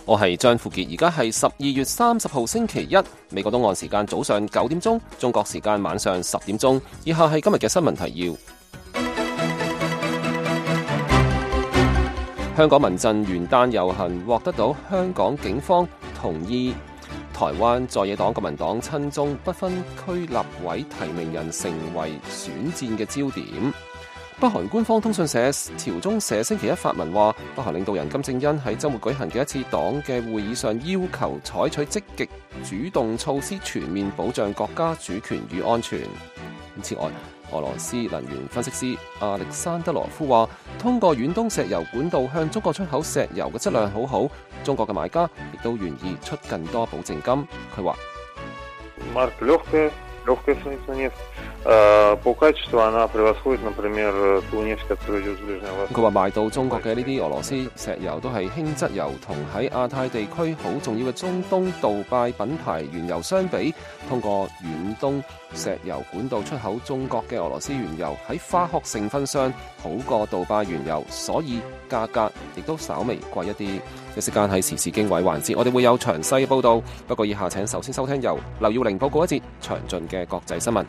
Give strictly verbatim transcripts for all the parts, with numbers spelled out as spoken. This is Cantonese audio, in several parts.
我係張富傑，而家係十二月三十號星期一，美國東岸時間早上九點鐘，中國時間晚上十點鐘。以下係今日嘅新聞提要。香港民陣元旦遊行獲得到香港警方同意。台灣在野黨國民黨親中，不分區立委提名人成為選戰嘅焦點。北韓官方通訊社朝中社星期一發文話，北韓領導人金正恩喺週末舉行嘅一次黨嘅會議上，要求採取積極主動措施，全面保障國家主權與安全。此外，俄羅斯能源分析師亞歷山德羅夫話，通過遠東石油管道向中國出口石油嘅質量好好，中國嘅買家亦都願意出更多保證金。佢話佢話賣到中國嘅呢啲俄羅斯石油都係輕質油，同喺亞太地區好重要嘅中東杜拜品牌原油相比，通過遠東石油管道出口中國嘅俄羅斯原油喺化學成分上好過杜拜原油，所以價格亦都稍微貴一啲。一時間喺時事經緯環節，我哋會有詳細嘅報道。不過以下請首先收聽由劉耀玲報告一節詳盡嘅國際新聞。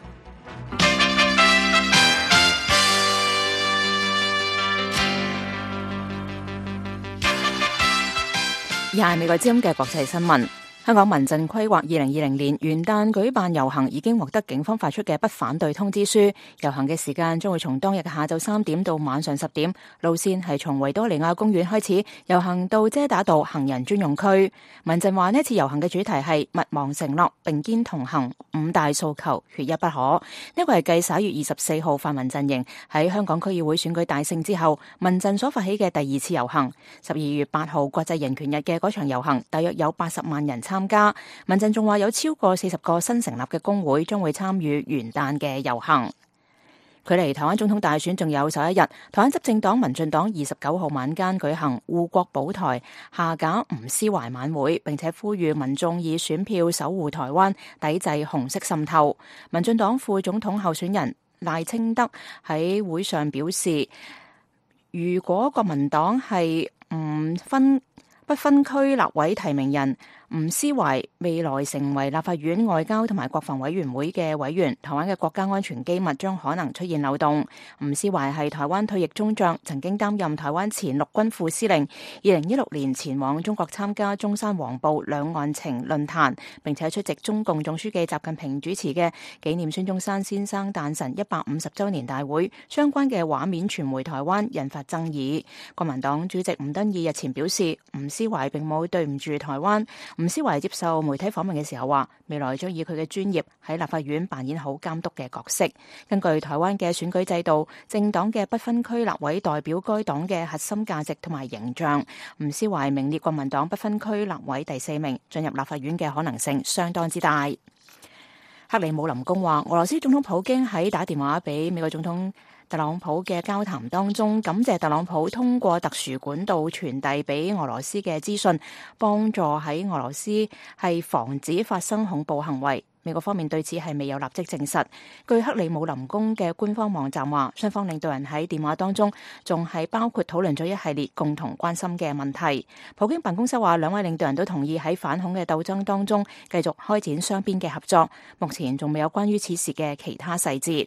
以下係美國之音嘅國際新聞。香港民陣規劃二零二零年元旦舉辦遊行，已經獲得警方發出嘅不反對通知書。遊行嘅時間將會從當日嘅下晝三點到晚上十點，路線係從維多利亞公園開始，遊行到遮打道行人專用區。民陣話呢次遊行嘅主題係勿忘承諾，並肩同行，五大訴求，缺一不可。呢個係繼十一月二十四號泛民陣營喺香港區議會選舉大勝之後，民陣所發起嘅第二次遊行。十二月八號國際人權日嘅嗰場遊行，大約有八十萬人參加。民陣仲話有超過四十個新成立嘅工會將會參與元旦嘅遊行。距離台灣總統大選仲有十一日，台灣執政黨民進黨二十九號晚間舉行護國保台下架吳斯懷晚會，並且呼籲民眾以選票守護台灣，抵制紅色滲透。民進黨副總統候選人賴清德喺會上表示，如果國民黨係唔分不分區立委提名人吳斯懷未來成為立法院外交同埋國防委員會嘅委員，台灣嘅國家安全機密將可能出現漏洞。吳斯懷係台灣退役中將，曾經擔任台灣前陸軍副司令。二零一六年前往中國參加中山黃埔兩岸情論壇，並且出席中共總書記習近平主持嘅紀念孫中山先生誕辰一百五十週年大會，相關嘅畫面傳回台灣，引發爭議。國民黨主席吳敦義日前表示，吳斯懷並冇對唔住台灣。吳斯懷接受媒體訪問嘅時候話，未來將以佢嘅專業喺立法院扮演好監督嘅角色。根據台灣嘅選舉制度，政黨嘅不分區立委代表該黨嘅核心價值同埋形象。吳斯懷名列國民黨不分區立委第四名，進入立法院嘅可能性相當之大。克里姆林宮話，俄羅斯總統普京喺打電話俾美國總統特朗普嘅交談當中，感謝特朗普通過特殊管道傳遞俾俄羅斯嘅資訊，幫助喺俄羅斯係防止發生恐怖行為。美國方面對此係未有立即證實。據克里姆林宮嘅官方網站話，雙方領導人喺電話當中仲係包括討論咗一系列共同關心嘅問題。普京辦公室話，兩位領導人都同意喺反恐嘅鬥爭當中繼續開展雙邊嘅合作。目前仲未有關於此事嘅其他細節。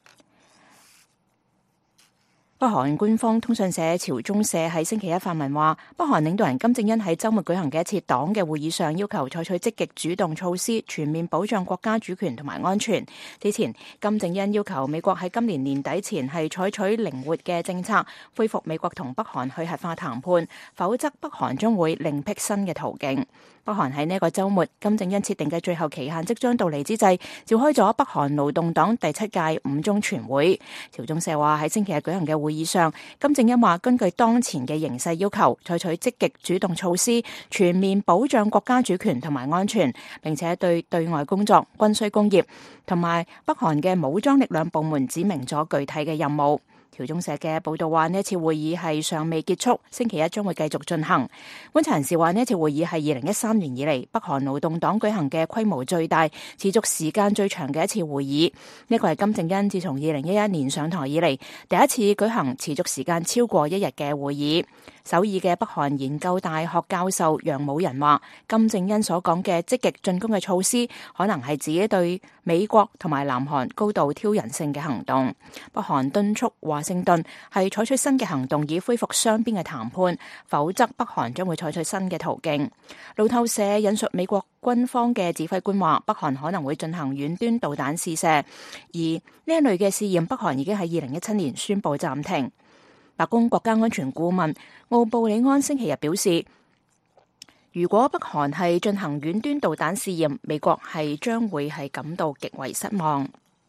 北韓官方通訊社朝中社喺星期一發文話，北韓領導人金正恩喺週末舉行嘅一次黨嘅會議上，要求採取積極主動措施，全面保障國家主權同埋安全。之前，金正恩要求美國喺今年年底前係採取靈活嘅政策，恢復美國同北韓去核化談判，否則北韓將會另闢新嘅途徑。北韓喺呢個週末，金正恩設定嘅最後期限即將到嚟之際，召開咗北韓勞動黨第七屆五中全會。朝中社話喺星期日舉行嘅會議上，金正恩話根據當前嘅形勢要求，採取積極主動措施，全面保障國家主權同埋安全，並且對對外工作、軍需工業同埋北韓嘅武裝力量部門指明咗具體嘅任務。 朝中社嘅報道話，呢一次會議係尚未結束，星期一將會繼續進行。觀察人士話，呢一次會議係二零一三年以嚟北韓勞動黨舉行嘅規模最大、持續時間最長嘅一次會議。呢個係金正恩自從二零一一年上台以嚟第一次舉行持續時間超過一日嘅會議。首爾嘅北韓研究大學教授楊武仁話，金正恩所講嘅積極進攻嘅措施，可能係指對美國同埋南韓高度挑釁性嘅行動。北韓敦促華盛頓係採取新嘅行動，以恢復雙邊嘅談判，否則北韓將會採取新嘅途徑。路透社引述美國軍方嘅指揮官話，北韓可能會進行遠端導彈試射，而呢一類嘅試驗，北韓已經喺二零一七年宣布暫停。白宮國家安全顧問奧布里安星期日表示，如果北韓係進行遠端導彈試驗，美國係將會係感到極為失望。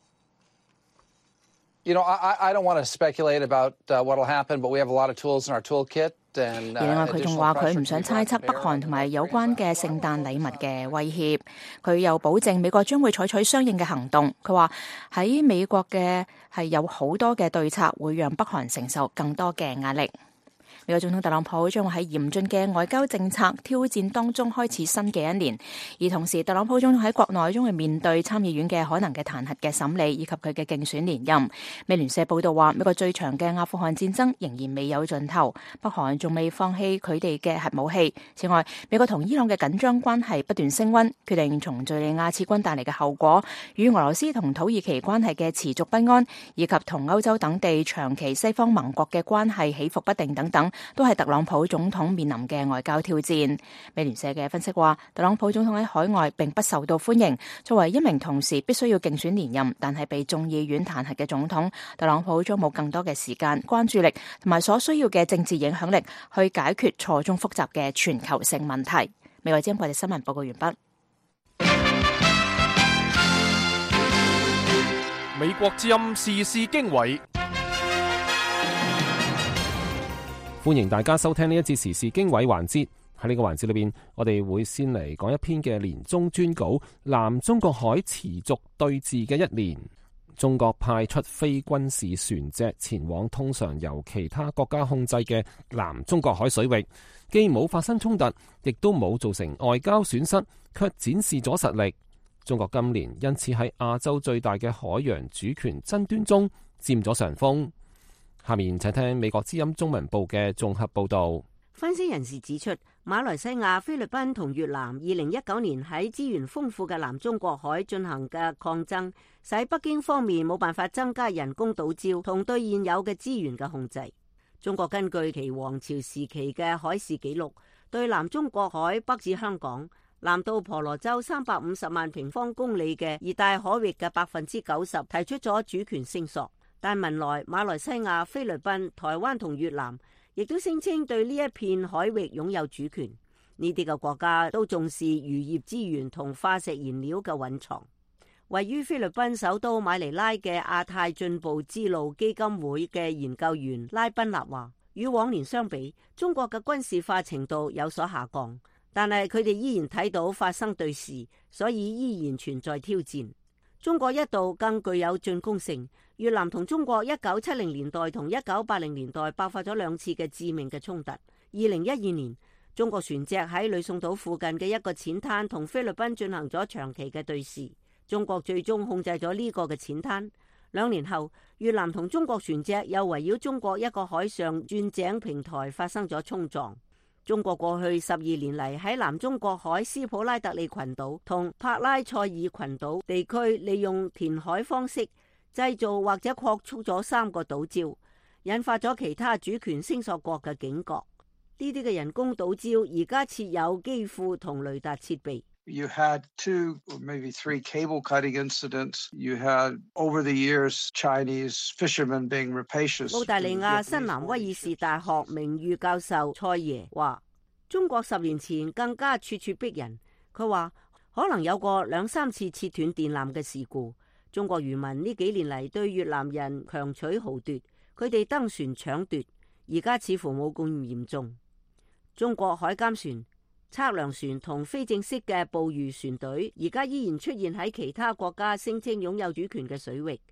You know, I, I don't want to speculate about what will happen, but we have a lot of tools in our toolkit. 而另外佢仲話佢唔想猜測北韓同埋有關嘅聖誕禮物嘅威脅。佢又保證美國將會採取相應嘅行動。佢話喺美國嘅係有好多嘅對策，會讓北韓承受更多嘅壓力。美國總統特朗普將會喺嚴峻嘅外交政策挑戰當中開始新嘅一年，而同時特朗普總統喺國內將會面對參議院嘅可能嘅彈劾嘅審理，以及佢嘅競選連任。美聯社報道話，美國最長嘅阿富汗戰爭仍然未有盡頭，北韓仲未放棄佢哋嘅核武器。此外，美國同伊朗嘅緊張關係不斷升溫，決定從敘利亞撤軍帶嚟嘅後果，與俄羅斯同土耳其關係嘅持續不安，以及同歐洲等地長期西方盟國嘅關係起伏不定等等，都係特朗普總統面臨嘅外交挑戰。美聯社嘅分析話，特朗普總統喺海外並不受到歡迎。作為一名同時必須要競選連任，但係被眾議院彈劾嘅總統，特朗普將冇更多嘅時間、關注力同埋所需要嘅政治影響力去解決錯綜複雜嘅全球性問題。美國之音國際新聞報告完畢。 美國之音時事經緯。 歡迎大家收聽呢一節時事經緯環節。喺呢個環節裏邊，我哋會先嚟講一篇嘅年終專稿：南中國海持續對峙嘅一年。中國派出非軍事船隻前往通常由其他國家控制嘅南中國海水域，既冇發生衝突，亦都冇造成外交損失，卻展示咗實力。中國今年因此喺亞洲最大嘅海洋主權爭端中佔咗上風。下面請聽美國之音中文部嘅綜合報道。 分析人士指出，馬來西亞、菲律賓同越南二零一九年喺資源豐富嘅南中國海進行嘅抗爭，使北京方面冇辦法增加人工島礁同對現有嘅資源嘅控制。中國根據其王朝時期嘅海事記錄，對南中國海北至香港、南到婆羅洲三百五十萬平方公里嘅熱帶海域嘅百分之九十提出咗主權聲索。但文萊、馬來西亞、菲律賓、台灣同越南亦都聲稱對呢一片海域擁有主權。呢啲嘅國家都重視漁業資源同化石燃料嘅蘊藏。位於菲律賓首都馬尼拉嘅亞太進步之路基金會嘅研究員拉賓納話，與往年相比，中國嘅軍事化程度有所下降，但係佢哋依然睇到發生對峙，所以依然存在挑戰。中國一度更具有進攻性。越南同中國一九七零年代同一九八零年代爆發咗兩次嘅致命嘅衝突。二零一二年，中國船隻喺呂宋島附近嘅一個淺灘同菲律賓進行咗長期嘅對峙，中國最終控制咗呢個嘅淺灘。兩年後，越南同中國船隻又圍繞中國一個海上鑽井平台發生咗衝撞。中國過去十二年嚟喺南中國海斯普拉特利群島同帕拉塞爾群島地區利用填海方式製造或者擴充咗三個島礁，引發咗其他主權聲索國嘅警覺。呢啲嘅人工島礁而家設有機庫同雷達設備。 You had two or maybe three cable cutting incidents. You had over the years Chinese fishermen being rapacious. 澳大利亞新南威爾士大學名譽教授蔡爺話，中國十年前更加處處逼人。佢話可能有過兩三次切斷電纜嘅事故。中國漁民呢幾年嚟對越南人強取豪奪，佢哋登船搶奪，而家似乎冇咁嚴重。中國海監船、測量船同非正式嘅捕魚船隊，而家依然出現喺其他國家聲稱擁有主權嘅水域。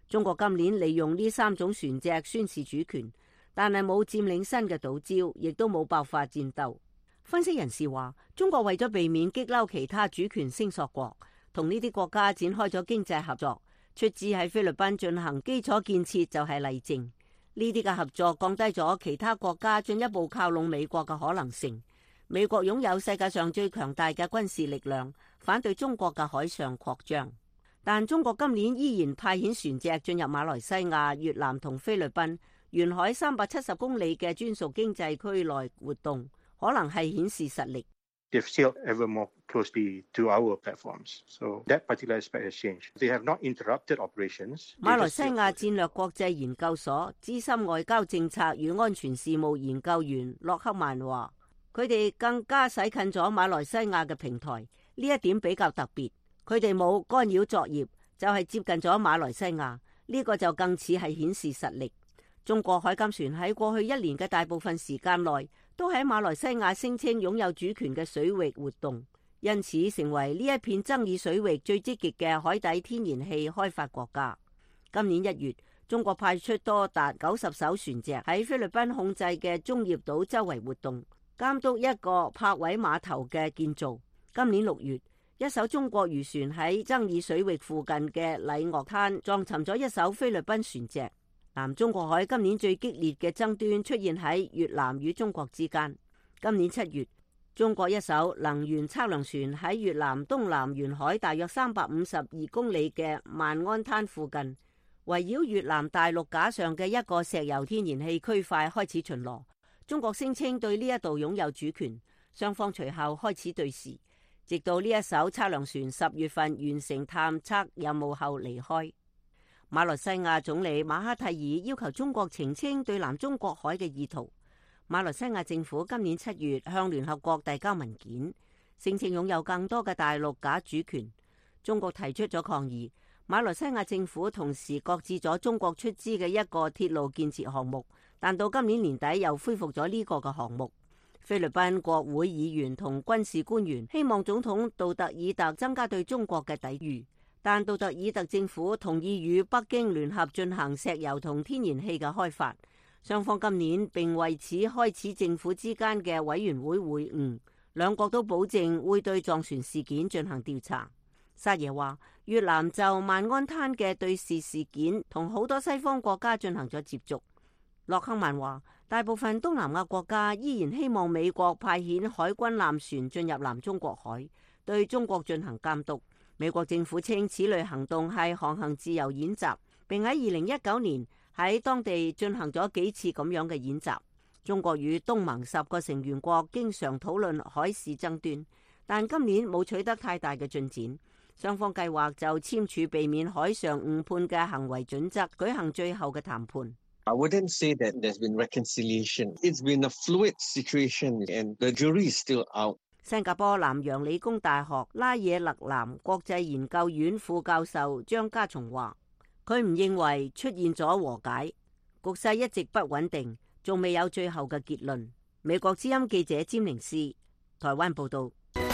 中國今年利用呢三種船隻宣示主權，但係冇佔領新嘅島礁，亦都冇爆發戰鬥。分析人士話，中國為咗避免激嬲其他主權聲索國，同呢啲國家展開咗經濟合作，出資喺菲律賓進行基礎建設就係例證。呢啲嘅合作降低咗其他國家進一步靠攏美國嘅可能性。美國擁有世界上最強大嘅軍事力量，反對中國嘅海上擴張。但中國今年依然派遣船隻進入馬來西亞、越南同菲律賓沿海三百七十公里嘅專屬經濟區內活動，可能係顯示實力。 They've sailed ever more closely to our platforms, so that particular aspect has changed. They have not interrupted operations. 馬來西亞戰略國際研究所資深外交政策與安全事務研究員洛克曼話，佢哋更加駛近咗馬來西亞嘅平台，呢一點比較特別。佢哋冇干擾作業，就係接近咗馬來西亞，呢個就更似係顯示實力。中國海監船喺過去一年嘅大部分時間內，都喺馬來西亞聲稱擁有主權嘅水域活動，因此成為呢一片爭議水域最積極嘅海底天然氣開發國家。今年一月，中國派出多達九十艘船隻喺菲律賓控制嘅中業島周圍活動，監督一個泊位碼頭嘅建造。今年六月，一艘中國漁船喺爭議水域附近嘅禮樂灘撞沉咗一艘菲律賓船隻。南中國海今年最激烈嘅爭端出現喺越南與中國之間。今年七月，中國一艘能源測量船喺越南東南沿海大約三百五十二公里嘅萬安灘附近，圍繞越南大陸架上嘅一個石油天然氣區塊開始巡邏。中國聲稱對呢一度擁有主權，雙方隨後開始對峙，直到呢一艘測量船十月份完成探測任務後離開。馬來西亞總理馬哈蒂爾要求中國澄清對南中國海嘅意圖。馬來西亞政府今年七月向聯合國遞交文件，聲稱擁有更多嘅大陸假主權。中國提出咗抗議。馬來西亞政府同時擱置咗中國出資嘅一個鐵路建設項目，但到今年年底又恢復咗呢個嘅項目。菲律賓國會議員同軍事官員希望總統杜特爾特增加對中國嘅抵禦。但杜特爾特政府同意與北京聯合進行石油同天然氣嘅開發，雙方今年並為此開始政府之間嘅委員會會晤，兩國都保證會對撞船事件進行調查。沙耶話，越南就萬安灘嘅對峙事件同好多西方國家進行咗接觸。洛克曼話，大部分東南亞國家依然希望美國派遣海軍艦船進入南中國海，對中國進行監督。美國政府稱此類行動係航行自由演習，並喺二零一九年喺當地進行咗幾次咁樣嘅演習。中國與東盟十個成員國經常討論海事爭端，但今年冇取得太大嘅進展。雙方計劃就簽署避免海上誤判嘅行為準則舉行最後嘅談判。 I wouldn't say that there's been reconciliation. It's been a fluid situation and the jury is still out. 新加坡南洋理工大學拉惹勒南國際研究院副教授張家松話，佢唔認為出現咗和解，局勢一直不穩定，仲未有最後嘅結論。美國之音記者詹寧斯台灣報道。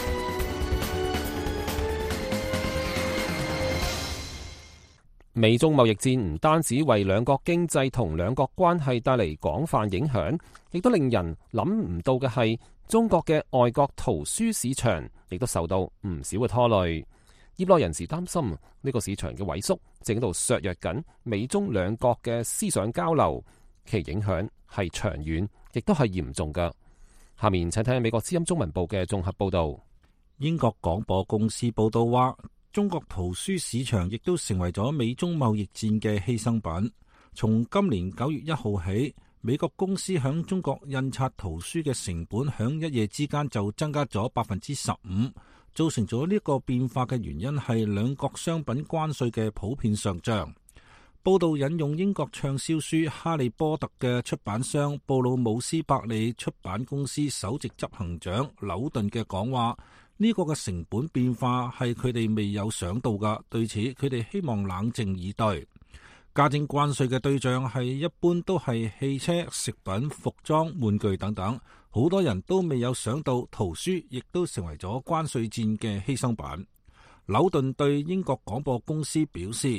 美中貿易戰唔單止為兩國經濟同兩國關係帶嚟廣泛影響，亦都令人諗唔到嘅係，中國嘅外國圖書市場亦都受到唔少嘅拖累。業內人士擔心呢個市場嘅萎縮正喺度削弱緊美中兩國嘅思想交流，其影響係長遠，亦都係嚴重㗎。下面請睇美國之音中文部嘅綜合報導。 英國廣播公司報導話，中國圖書市場亦都成為咗美中貿易戰嘅犧牲品。從今年九月一號起，美國公司響中國印刷圖書嘅成本響一夜之間就增加咗百分之十五，造成咗呢個變化嘅原因係兩國商品關稅嘅普遍上漲。報道引用英國暢銷書《哈利波特》嘅出版商布魯姆斯伯利出版公司首席執行長紐頓嘅講話，呢個嘅成本變化係佢哋未有想到㗎，對此佢哋希望冷靜以對。加徵關稅嘅對象係一般都係汽車、食品、服裝、玩具等等，好多人都未有想到圖書亦都成為咗關稅戰嘅犧牲品。紐頓對英國廣播公司表示，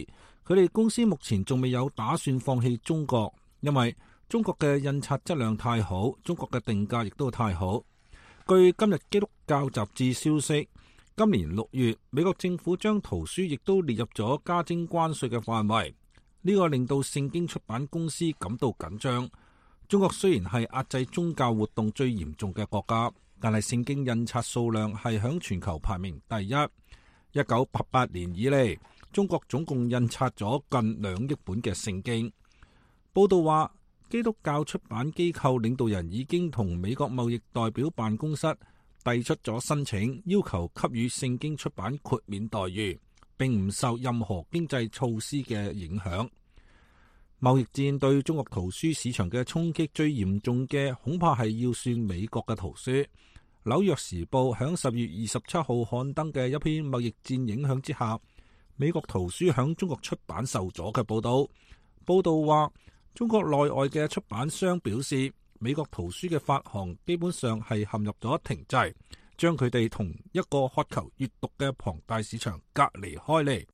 佢哋公司目前仲未有打算放棄中國，因為中國嘅印刷質量太好，中國嘅定價亦都太好。據今日基督教雜誌消息，今年六月，美國政府將圖書亦都列入咗加徵關稅嘅範圍，呢個令到聖經出版公司感到緊張。中國雖然係壓制宗教活動最嚴重嘅國家，但係聖經印刷數量係響全球排名第一。一九八八年以嚟，中國總共印刷咗近兩億本嘅聖經。報道話，基督教出版機構領導人已經同美國貿易代表辦公室遞出咗申請，要求給予聖經出版豁免待遇，並唔受任何經濟措施嘅影響。貿易戰對中國圖書市場嘅衝擊最嚴重嘅，恐怕係要算美國嘅圖書。紐約時報響十月二十七號刊登嘅一篇貿易戰影響之下，美國圖書響中國出版受阻嘅報道。報道話，中國內外嘅出版商表示，美國圖書嘅發行基本上係陷入咗停滯，將佢哋同一個渴求閱讀嘅龐大市場隔離開嚟。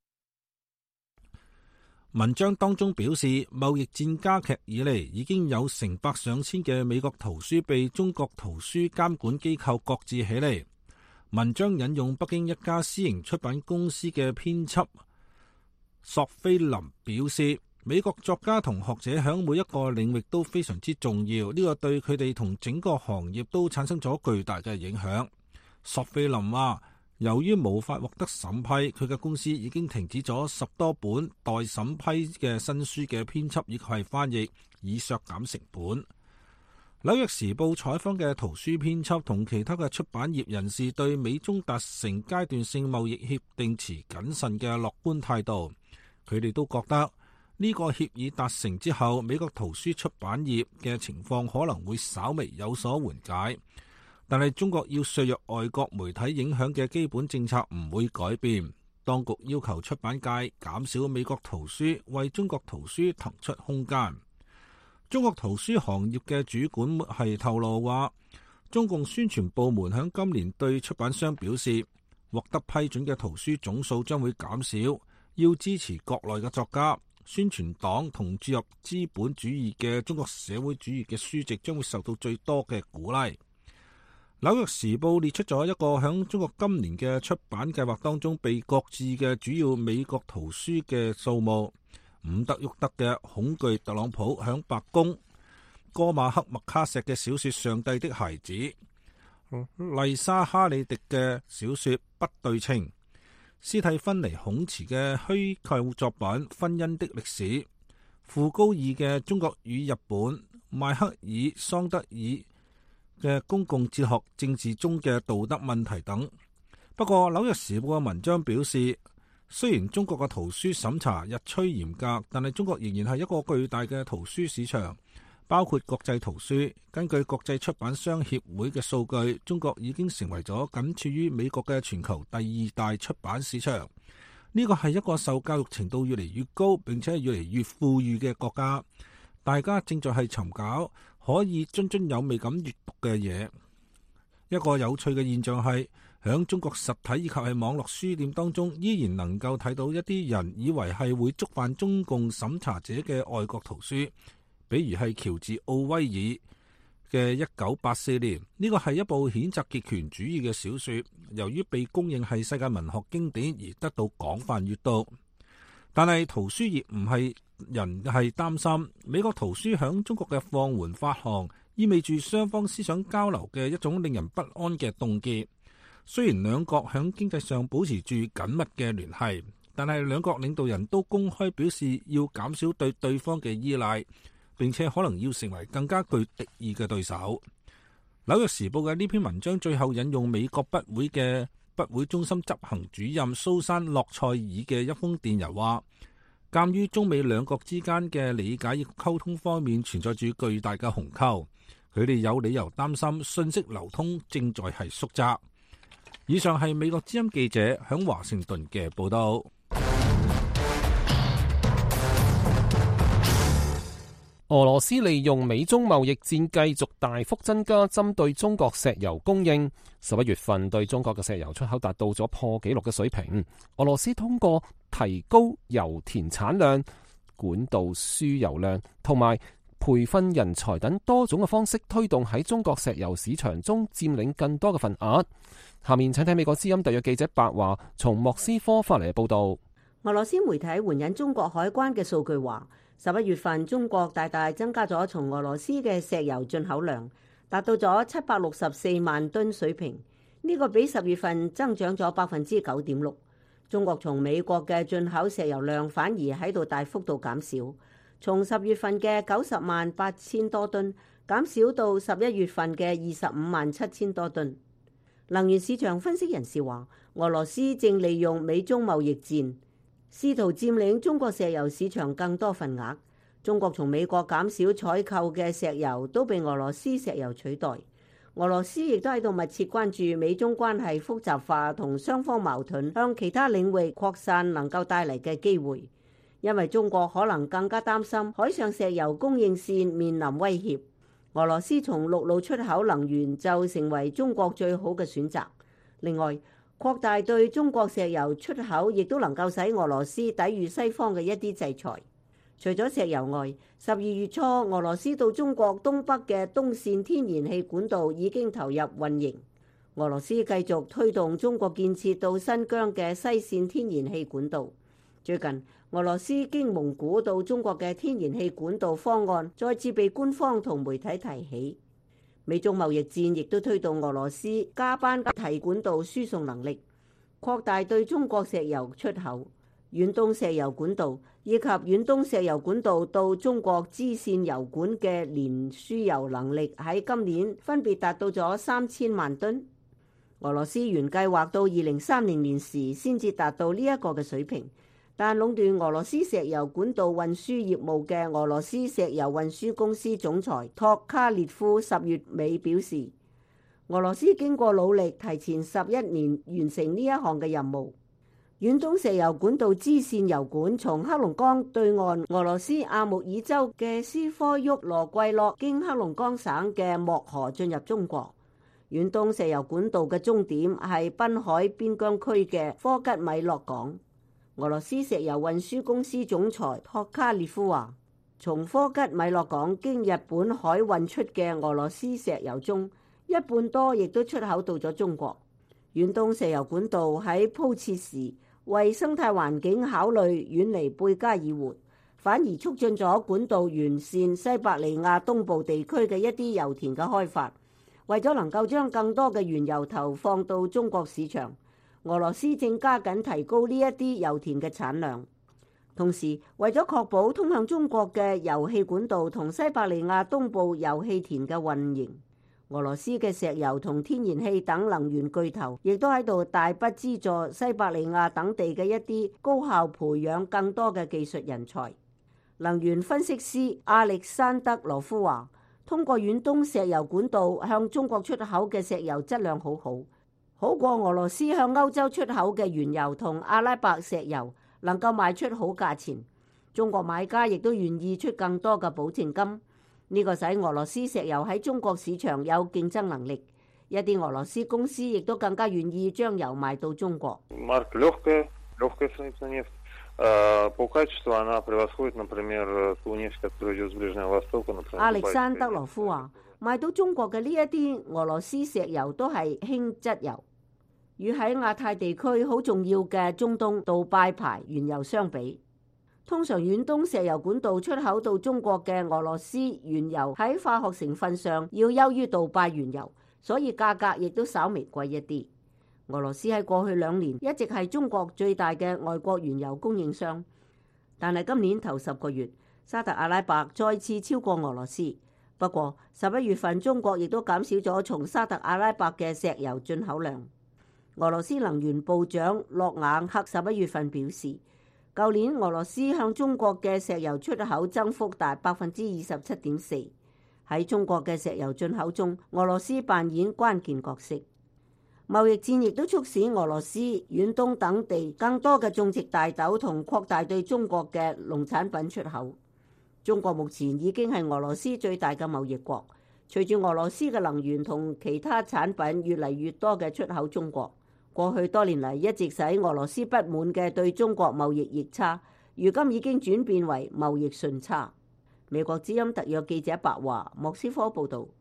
文章當中表示，貿易戰加劇以嚟，已經有成百上千嘅美國圖書被中國圖書監管機構擱置起嚟。文章引用北京一家私營出版公司嘅編輯索菲林表示，美國作家同學者響每一個領域都非常之重要，呢個對佢哋同整個行業都產生咗巨大嘅影響。索菲林話，由於無法獲得審批，佢嘅公司已經停止咗十多本待審批嘅新書嘅編輯以及係翻譯，以削減成本。紐約時報採訪嘅圖書編輯同其他嘅出版業人士對美中達成階段性貿易協定持謹慎嘅樂觀態度，佢哋都覺得呢個協議達成之後，美國圖書出版業嘅情況可能會稍微有所緩解。但係中國要削弱外國媒體影響嘅基本政策唔會改變。當局要求出版界減少美國圖書，為中國圖書騰出空間。中國圖書行業嘅主管係透露話，中共宣傳部門響今年對出版商表示，獲得批准嘅圖書總數將會減少，要支持國內嘅作家。宣傳黨同注入資本主義嘅中國社會主義嘅書籍將會受到最多嘅鼓勵。紐約時報列出咗一個響中國今年嘅出版計劃當中被擱置嘅主要美國圖書嘅數目。伍德沃德嘅《恐懼特朗普》響白宮，哥馬克麥卡錫嘅小說《上帝的孩子》，麗莎哈里迪嘅小說《不對稱》，斯蒂芬尼孔茨嘅虛構作品《婚姻的歷史》，傅高爾嘅《中國與日本》，邁克爾桑德爾嘅公共哲學政治中嘅道德問題等。不過紐約時報嘅文章表示，雖然中國嘅圖書審查日趨嚴格，但係中國仍然係一個巨大嘅圖書市場，包括國際圖書。根據國際出版商協會嘅數據，中國已經成為咗僅次於美國嘅全球第二大出版市場。呢個係一個受教育程度越嚟越高並且越嚟越富裕嘅國家。大家正在係尋找可以津津有味咁閱讀嘅嘢。一個有趣嘅現象係，響中國實體以及係網絡書店當中，依然能夠睇到一啲人以為係會觸犯中共審查者嘅外國圖書，比如係喬治奧威爾嘅《一九八四年》，呢個係一部譴責極權主義嘅小說，由於被公認係世界文學經典而得到廣泛閱讀。但係圖書業唔係人係擔心美國圖書響中國嘅放緩發行，意味住雙方思想交流嘅一種令人不安嘅凍結。雖然兩國響經濟上保持住緊密嘅聯繫，但係兩國領導人都公開表示要減少對對方嘅依賴，並且可能要成為更加具敵意嘅對手。紐約時報嘅呢篇文章最後引用美國筆會嘅筆會中心執行主任蘇珊洛塞爾嘅一封電郵話，鑒於中美兩國之間嘅理解與溝通方面存在住巨大嘅鴻溝，佢哋有理由擔心信息流通正在係縮窄。以上係美國之音記者響華盛頓嘅報道。 俄羅斯利用美中貿易戰繼續大幅增加針對中國石油供應，十一月份對中國嘅石油出口達到咗破紀錄嘅水平。俄羅斯通過提高油田產量、管道輸油量同埋培訓人才等多種嘅方式，推動喺中國石油市場中佔領更多嘅份額。下面請睇美國之音特約記者白華從莫斯科發嚟嘅報道。 俄羅斯媒體援引中國海關嘅數據話，十一月份中國大大增加咗從俄羅斯嘅石油進口量，達到咗七百六十四萬噸水平，呢、這個比十月份增長咗百分之九點六。中國從美國嘅進口石油量反而喺度大幅度減少，從十月份嘅九十萬八千多噸減少到十一月份嘅二十五萬七千多噸。能源市場分析人士話，俄羅斯正利用美中貿易戰，試圖佔領中國石油市場更多份額。中國從美國減少採購嘅石油都被俄羅斯石油取代。俄羅斯亦都喺度密切關注美中關係複雜化同雙方矛盾向其他領域擴散能夠帶嚟嘅機會，因為中國可能更加擔心海上石油供應線面臨威脅。俄羅斯從陸路出口能源就成為中國最好嘅選擇。另外，擴大對中國石油出口亦都能夠使俄羅斯抵禦西方嘅一啲制裁。除咗石油外，十二月初俄羅斯到中國東北嘅東線天然氣管道已經投入運營。俄羅斯繼續推動中國建設到新疆嘅西線天然氣管道。最近，俄羅斯經蒙古到中國嘅天然氣管道方案再次被官方同媒體提起。美中貿易戰亦都推動俄羅斯加班提管道輸送能力，擴大對中國石油出口。遠東石油管道以及遠東石油管道到中國支線油管嘅年輸油能力喺今年分別達到咗三千萬噸。俄羅斯原計劃到二零三零年時先至達到呢一個嘅水平，但壟斷俄羅斯石油管道運輸業務嘅俄羅斯石油運輸公司總裁托卡列夫十月尾表示，俄羅斯經過努力提前十一年完成呢一項嘅任務。遠東石油管道支線油管從黑龍江對岸俄羅斯阿穆爾州嘅斯科沃羅季洛經黑龍江省嘅漠河進入中國。遠東石油管道嘅終點係濱海邊疆區嘅科吉米洛港。俄羅斯石油運輸公司總裁托卡列夫話，從科吉米洛港經日本海運出嘅俄羅斯石油中，一半多亦都出口到咗中國。遠東石油管道喺鋪設時，為生態環境考慮遠離貝加爾湖，反而促進咗管道沿線西伯利亞東部地區嘅一啲油田嘅開發。為咗能夠將更多嘅原油投放到中國市場，俄羅斯正加緊提高呢一啲油田嘅產量。同時，為咗確保通向中國嘅油氣管道同西伯利亞東部油氣田嘅運營，俄羅斯嘅石油同天然氣等能源巨頭亦都喺度大筆資助西伯利亞等地嘅一啲高效培養更多嘅技術人才。能源分析師亞歷山德羅夫話，通過遠東石油管道向中國出口嘅石油質量好好，好過俄羅斯向歐洲出口嘅原油同阿拉伯石油能夠賣出好價錢。中國買家亦都願意出更多嘅保證金。呢個使俄羅斯石油喺中國市場有競爭能力，一啲俄羅斯公司亦都更加願意將油賣到中國。亞歷山德羅夫話，賣到中國嘅呢一啲俄羅斯石油都係輕質油，與喺亞太地區好重要嘅中東杜拜牌原油相比。通常遠東石油管道出口到中國嘅俄羅斯原油喺化學成分上要優於杜拜原油，所以價格亦都稍微貴一啲。俄羅斯喺過去兩年一直係中國最大嘅外國原油供應商，但係今年頭十個月，沙特阿拉伯再次超過俄羅斯。不過十一月份中國亦都減少咗從沙特阿拉伯嘅石油進口量。俄羅斯能源部長諾瓦克十一月份表示，舊年俄羅斯向中國嘅石油出口增幅達百分之二十七點四。喺中國嘅石油進口中，俄羅斯扮演關鍵角色。貿易戰亦都促使俄羅斯、遠東等地更多嘅種植大豆同擴大對中國嘅農產品出口。 中國目前已經係俄羅斯最大嘅貿易國，隨住俄羅斯嘅能源同其他產品越嚟越多嘅出口中國，過去多年嚟一直使俄羅斯不滿嘅對中國貿易逆差，如今已經轉變為貿易順差。美國之音特約記者白華莫斯科報導。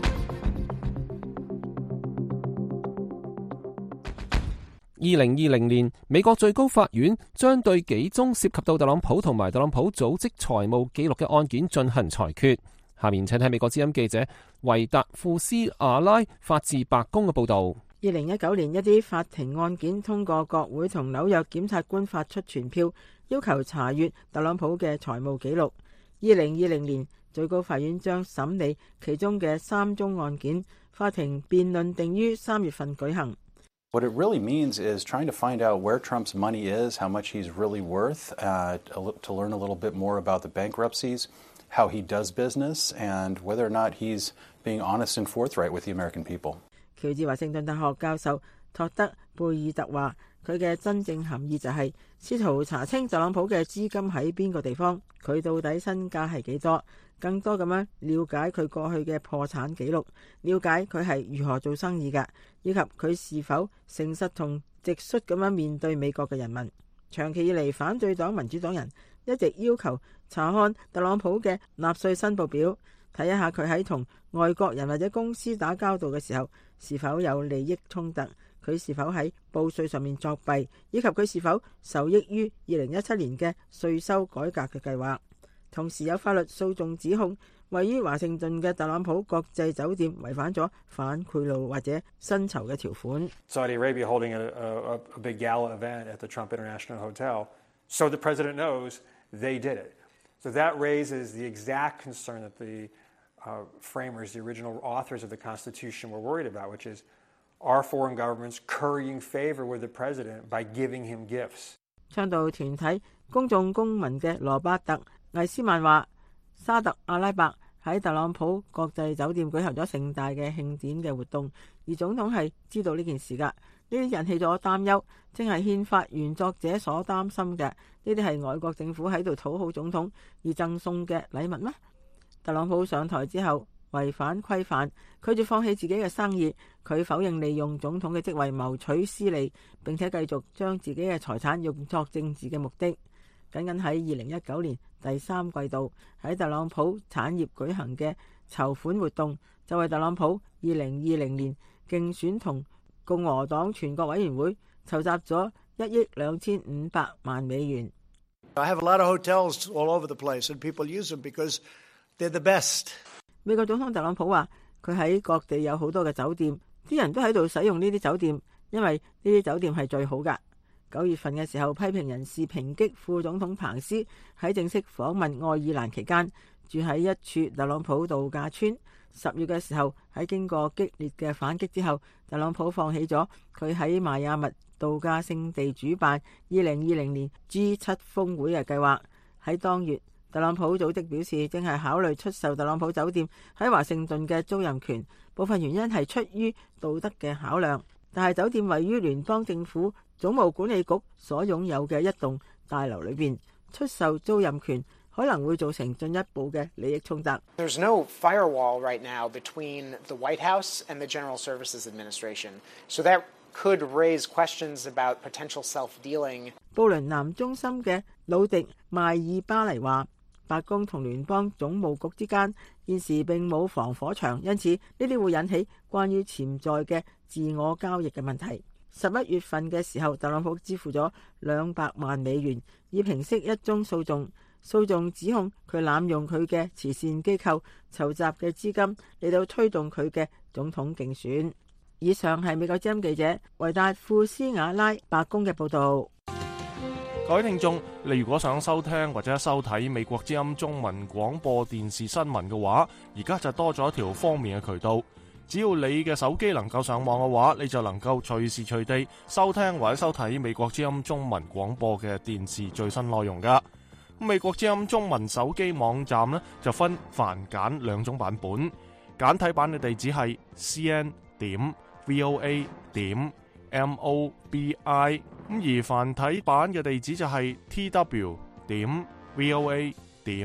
二零二零年，美國最高法院將對幾宗涉及到特朗普同埋特朗普組織財務記錄嘅案件進行裁決。下面請睇美國之音記者維達庫斯阿拉發自白宮嘅報導。 二零一九年，一啲法庭案件通過國會同紐約檢察官發出傳票，要求查閱特朗普嘅財務記錄。二零二零年，最高法院將審理其中嘅三宗案件，法庭辯論定於三月份舉行。 What it really means is trying to find out where Trump's money is, how much he's really worth, uh, to learn a little bit more about the bankruptcies, how he does business, and whether or not he's being honest and forthright with the American people. 喬治華盛頓大學教授托德貝爾特話，佢嘅真正含義就係試圖查清特朗普嘅資金喺邊個地方，佢到底身價係幾多，更多咁樣了解佢過去嘅破產記錄，了解佢係如何做生意嘅，以及佢是否誠實同直率咁樣面對美國嘅人民。長期以嚟，反對黨民主黨人一直要求查看特朗普嘅納稅申報表，睇一下佢喺同外國人或者公司打交道嘅時候是否有利益衝突，佢是否喺報稅上面作弊，以及佢是否受益於二零一七年嘅稅收改革嘅計劃。同時有法律訴訟指控，位於華盛頓嘅特朗普國際酒店違反咗反賄賂或者薪酬嘅條款。 Saudi Arabia holding a, a, a big gala event at the Trump International Hotel, so the president knows they did it. So that raises the exact concern that the uh, framers, the original authors of the Constitution, were worried about, which is are foreign governments currying favor with the president by giving him gifts? 倡導團體公眾公民嘅羅伯特魏斯曼話，沙特阿拉伯喺特朗普國際酒店舉行咗盛大嘅慶典嘅活動，而總統係知道呢件事㗎。呢啲引起咗擔憂，正係憲法原作者所擔心嘅。呢啲係外國政府喺度討好總統而贈送嘅禮物咩？特朗普上台之後違反規範，拒絕放棄自己嘅生意，佢否認利用總統嘅職位謀取私利，並且繼續將自己嘅財產用作政治嘅目的。僅僅喺二零一九年第三季度，喺特朗普產業舉行嘅籌款活動，就為特朗普二零二零年競選同共和黨全國委員會籌集咗一億兩千五百萬美元。 I have a lot of hotels all over the place, and people use them because they're the best. 美國總統特朗普話，佢喺各地有好多嘅酒店，啲人都喺度使用呢啲酒店，因為呢啲酒店係最好㗎。九月份嘅時候，批評人士抨擊副總統彭斯喺正式訪問愛爾蘭期間住喺一處特朗普度假村。十月嘅時候，喺經過激烈嘅反擊之後，特朗普放棄咗佢喺邁阿密度假勝地主辦二零二零年 G 七 峰會嘅計劃。喺當月，特朗普組織表示正係考慮出售特朗普酒店喺華盛頓嘅租賃權，部分原因係出於道德嘅考量。但係酒店位於聯邦政府總務管理局所擁有嘅一棟大樓裏邊，出售租賃權可能會造成進一步嘅利益衝突。 There's no firewall right now between the White House and the General Services Administration, so that could raise questions about potential self-dealing. 布倫南中心嘅魯迪邁爾巴尼話，白宮同聯邦總務局之間現時並冇防火牆，因此呢啲會引起關於潛在嘅自我交易嘅問題。十一月份嘅時候，特朗普支付咗兩百萬美元，以平息一宗訴訟。訴訟指控佢濫用佢嘅慈善機構籌集嘅資金嚟到推動佢嘅總統競選。以上係美國之音記者維達庫斯瓦拉白宮嘅報導。 各位聽眾，你如果想收聽或者收睇美國之音中文廣播電視新聞嘅話，而家就多咗一條方便嘅渠道。只要你嘅手機能夠上網嘅話，你就能夠隨時隨地收聽或者收睇美國之音中文廣播嘅電視最新內容噶。美國之音中文手機網站呢，就分繁簡兩種版本，簡體版嘅地址係 c n 點 v o a 點 m o b i， 咁而繁體版嘅地址就係 t w 點 v o a 點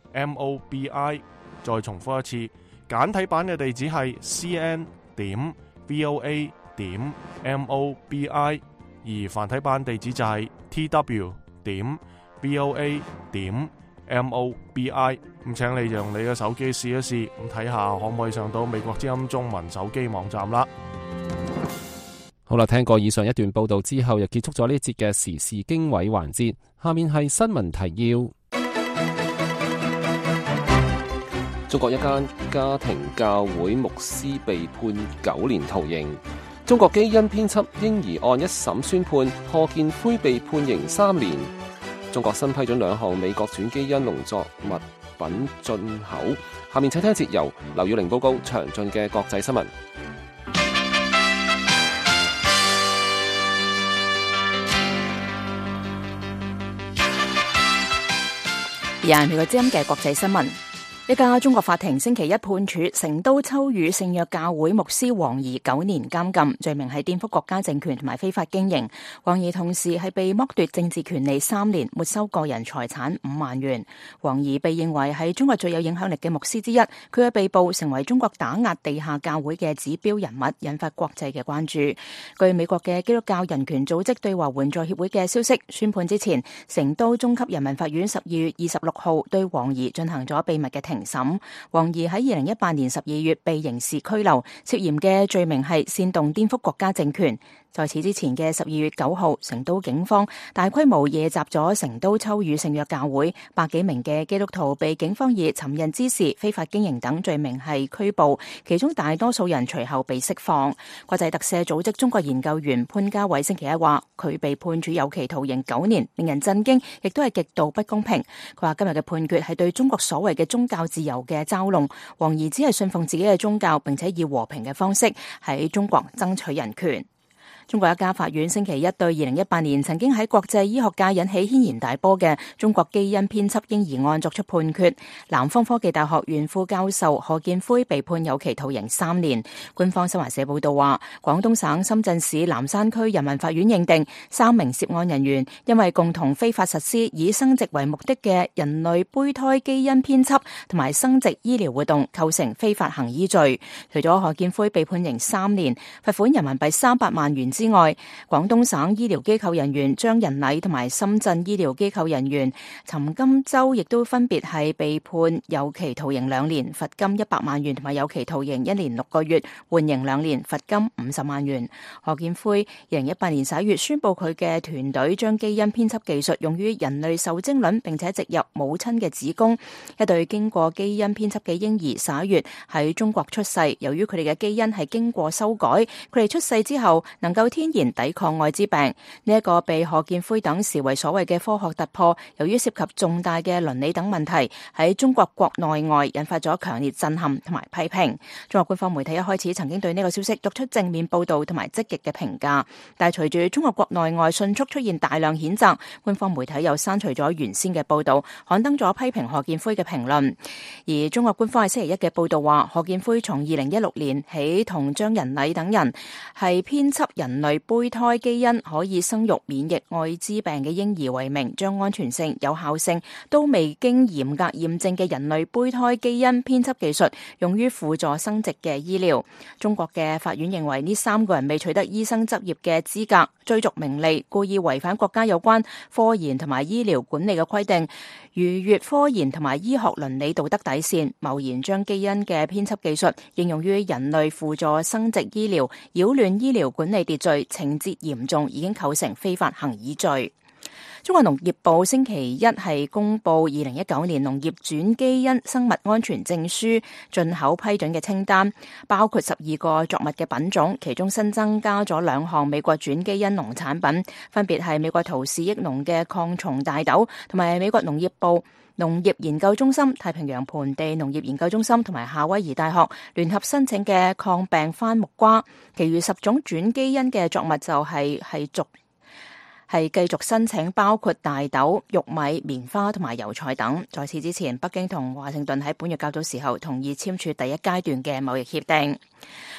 M O B I。再重複一次，簡體版嘅地址係 C N 點 V O A 點 M O B I， 而繁體版地址就係 T W 點 V O A 點 M O B I。咁請你用你嘅手機試一試，咁睇下可唔可以上到美國之音中文手機網站啦。 好啦，聽過以上一段報道之後，又結束咗呢節嘅時事經緯環節。下面係新聞提要。中國一間家庭教會牧師被判九年徒刑。中國基因編輯嬰兒案一審宣判，賀建奎被判刑三年。中國新批准兩項美國轉基因農作物品進口。下面請聽一節由劉耀玲報告詳盡嘅國際新聞。 而係美國之音嘅國際新聞。一家中國法庭星期一判處成都秋雨聖約教會牧師王怡九年監禁，罪名係顛覆國家政權同埋非法經營。王怡同時係被剝奪政治權利三年，沒收個人財產五萬元。王怡被認為係中國最有影響力嘅牧師之一，佢嘅被捕成為中國打壓地下教會嘅指標人物，引發國際嘅關注。據美國嘅基督教人權組織對華援助協會嘅消息，宣判之前，成都中級人民法院十二月二十六號對王怡進行咗秘密嘅庭審。王怡喺二零一八年十二月被刑事拘留，涉嫌嘅罪名係煽動顛覆國家政權。在此之前嘅十二月九號，成都警方大規模夜襲咗成都秋雨聖約教會，百幾名嘅基督徒被警方以尋釁滋事、非法經營等罪名係拘捕，其中大多數人隨後被釋放。國際特赦組織中國研究員潘家偉星期一話，佢被判處有期徒刑九年，令人震驚，亦都係極度不公平。佢話今日嘅判決係對中國所謂嘅宗教自由嘅嘲弄，王怡只係信奉自己嘅宗教，並且以和平嘅方式喺中國爭取人權。中國一家法院星期一對二零一八年曾經喺國際醫學界引起軒然大波嘅中國基因編輯嬰兒案作出判決，南方科技大學原副教授賀建奎被判有期徒刑三年。官方新華社報道話，廣東省深圳市南山區人民法院認定三名涉案人員因為共同非法實施以生殖為目的嘅人類胚胎基因編輯同埋生殖醫療活動，構成非法行醫罪。除咗賀建奎被判刑三年，罰款人民幣三百萬元之外，廣東省醫療機構人員張仁禮同埋深圳醫療機構人員陳金洲亦都分別係被判有期徒刑兩年、罰金一百萬元同埋有期徒刑一年六個月、緩刑兩年、罰金五十萬元。賀建奎二零一八年十一月宣布佢嘅團隊將基因編輯技術用於人類受精卵，並且植入母親嘅子宮。一對經過基因編輯嘅嬰兒十一月喺中國出世，由於佢哋嘅基因係經過修改，佢哋出世之後能夠天然抵抗艾滋病。呢一個被賀建奎等視為所謂嘅科學突破，由於涉及重大嘅倫理等問題，喺中國國內外引發咗強烈震撼同埋批評。中國官方媒體一開始曾經對呢個消息作出正面報道同埋積極嘅評價，但係隨住中國國內外迅速出現大量譴責，官方媒體又刪除咗原先嘅報道，刊登咗批評賀建奎嘅評論。而中國官方喺星期一嘅報道話，賀建奎從二零一六年起同張仁禮等人係編輯人類胚胎基因可以生育免疫艾滋病嘅嬰兒為名，將安全性、有效性都未經嚴格驗證嘅人類胚胎基因編輯技術用於輔助生殖嘅醫療。中國嘅法院認為呢三個人未取得醫生執業嘅資格，追逐名利，故意違反國家有關科研同埋醫療管理嘅規定，逾越科研同埋醫學倫理道德底線，貿然將基因嘅編輯技術應用於人類輔助生殖醫療，擾亂醫療管理秩序，情節嚴重，已經構成非法行醫罪。中國農業部星期一係公布二零一九年農業轉基因生物安全證書進口批准嘅清單，包括十二個作物嘅品種，其中新增加咗兩項美國轉基因農產品，分別係美國陶氏益農嘅抗蟲大豆，同埋美國農業部農業研究中心、太平洋盆地農業研究中心同埋夏威夷大學聯合申請嘅抗病番木瓜。其餘十種轉基因嘅作物就係係續係繼續申請，包括大豆、玉米、棉花同埋油菜等。在此之前，北京同華盛頓喺本月較早時候同意簽署第一階段嘅貿易協定。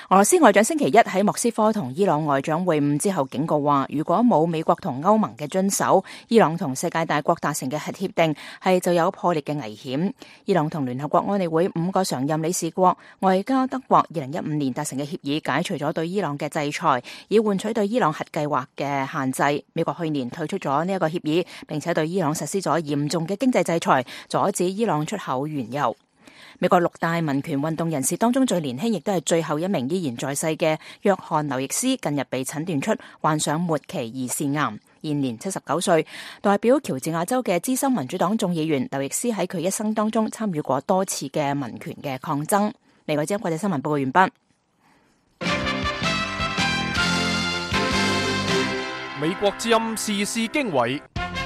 俄羅斯外長星期一喺莫斯科同伊朗外長會晤之後警告話，如果冇美國同歐盟嘅遵守，伊朗同世界大國達成嘅核協定係就有破裂嘅危險。伊朗同聯合國安理會五個常任理事國外加德國二零一五年達成嘅協議解除咗對伊朗嘅制裁，以換取對伊朗核計劃嘅限制。美國去年退出咗呢一個協議，並且對伊朗實施咗嚴重嘅經濟制裁，阻止伊朗出口原油。美國六大民權運動人士當中最年輕，亦都係最後一名依然在世嘅約翰劉易斯，近日被診斷出患上末期胰腺癌，現年七十九歲。代表喬治亞州嘅資深民主黨眾議員劉易斯喺佢一生當中參與過多次嘅民權嘅抗爭。美國之音國際新聞報告完畢。 美國之音時事經緯。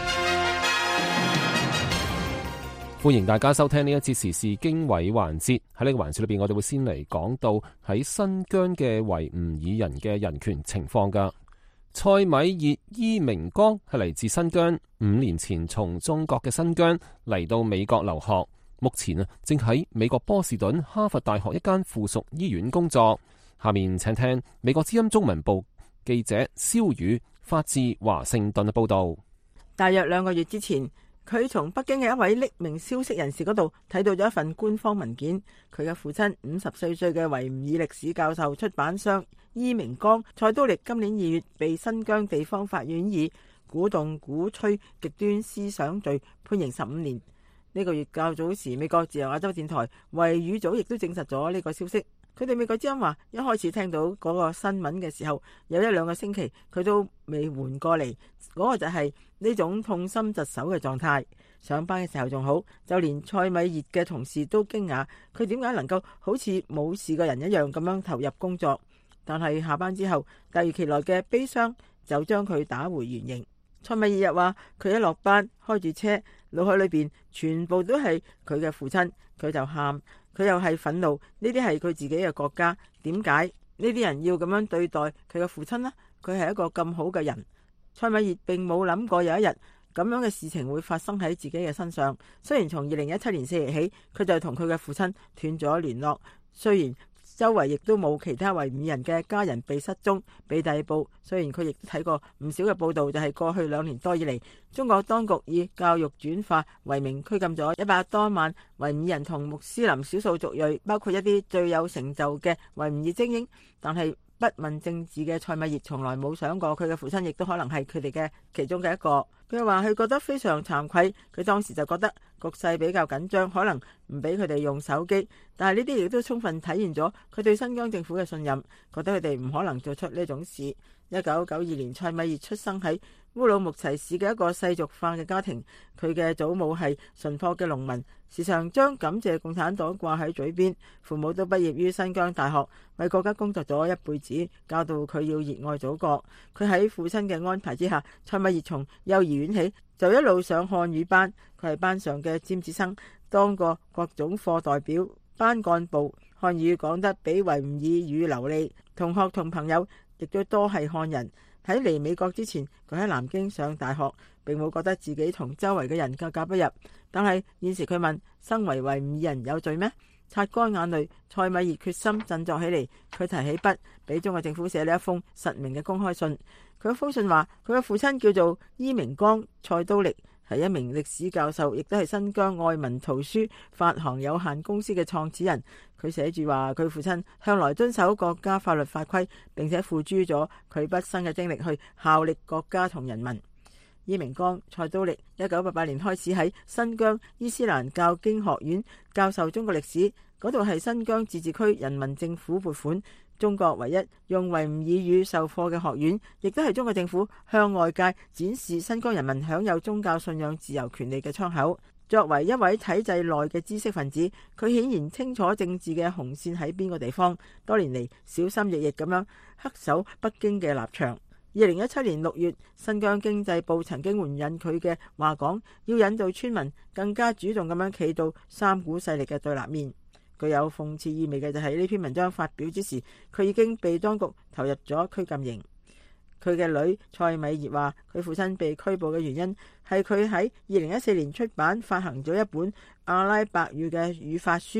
歡迎大家收聽呢一節時事經緯環節。喺呢個環節裏邊，我哋會先嚟講到喺新疆嘅維吾爾人嘅人權情況噶。蔡米熱伊明江係嚟自新疆，五年前從中國嘅新疆嚟到美國留學，目前啊正喺美國波士頓哈佛大學一間附屬醫院工作。下面請聽美國之音中文部記者蕭宇發自華盛頓嘅報道。 大約兩個月之前，佢從北京嘅一位匿名消息人士嗰度睇到咗一份官方文件，佢嘅父親五十四歲嘅維吾爾歷史教授、出版商伊明江蔡都力今年二月被新疆地方法院以鼓動鼓吹極端思想罪判刑十五年。呢個月較早時，美國自由亞洲電台維語組亦都證實咗呢個消息。佢哋美國之音話，一開始聽到嗰個新聞嘅時候，有一兩個星期佢都未緩過嚟，嗰個就係呢種痛心疾首嘅狀態。上班嘅時候仲好，就連蔡米熱嘅同事都驚訝佢點解能夠好似冇事嘅人一樣咁樣投入工作。但係下班之後，突如其來嘅悲傷就將佢打回原形。蔡米熱日話，佢一落班開住車，腦海裏邊全部都係佢嘅父親，佢就喊。佢又係憤怒，呢啲係佢自己嘅國家，點解呢啲人要咁樣對待佢嘅父親呢？佢係一個咁好嘅人。蔡米熱並冇諗過有一日咁樣嘅事情會發生喺自己嘅身上。雖然從二零一七年四月起，佢就同佢嘅父親斷咗聯絡，雖然周圍亦都冇其他維吾爾人嘅家人被失蹤、被逮捕。雖然佢亦都睇過唔少嘅報道，就係過去兩年多以嚟，中國當局以教育轉化為名拘禁咗一百多萬維吾爾人同穆斯林少數族裔，包括一啲最有成就嘅維吾爾精英。但係不問政治嘅蔡米熱從來冇想過佢嘅父親亦都可能係佢哋嘅其中嘅一個。佢話佢覺得非常慚愧，佢當時就覺得局勢比較緊張，可能唔俾佢哋用手機。但係呢啲亦都充分體現咗佢對新疆政府嘅信任，覺得佢哋唔可能做出呢種事。一九九二年，蔡米熱出生喺烏魯木齊市嘅一個世俗化嘅家庭，佢嘅祖母係純樸嘅農民，時常將感謝共產黨掛喺嘴邊。父母都畢業於新疆大學，為國家工作咗一輩子，教導佢要熱愛祖國。佢喺父親嘅安排之下，蔡米熱從幼兒園起就一路上漢語班，佢係班上嘅尖子生，當過各種課代表、班幹部，漢語講得比維吾爾語流利，同學同朋友亦都多係漢人。喺嚟美國之前，佢喺南京上大學，並冇覺得自己同周圍嘅人格格不入。但係現時佢問：身為維吾爾人有罪咩？擦乾眼淚，蔡米熱決心振作起嚟。佢提起筆，俾中國政府寫了一封實名嘅公開信。佢一封信話：佢嘅父親叫做伊明江蔡都力，係一名歷史教授，亦都係新疆愛民圖書發行有限公司嘅創始人。佢寫住話，佢父親向來遵守國家法律法規，並且付諸咗佢畢生嘅精力去效力國家同人民。伊明江蔡都力一九八八年開始喺新疆伊斯蘭教經學院教授中國歷史，嗰度係新疆自治區人民政府撥款，中國唯一用維吾爾語授課嘅學院，亦都係中國政府向外界展示新疆人民享有宗教信仰自由權利嘅窗口。作為一位體制內嘅知識分子，佢顯然清楚政治嘅紅線喺邊個地方，多年嚟小心翼翼咁樣恪守北京嘅立場。二零一七年六月，新疆經濟報曾經援引佢嘅話講，要引導村民更加主動咁樣企到三股勢力嘅對立面。具有諷刺意味嘅就係呢篇文章發表之時，佢已經被當局投入咗拘禁營。佢嘅女蔡米熱話，佢父親被拘捕嘅原因係佢喺二零一四年出版發行咗一本阿拉伯語嘅語法書，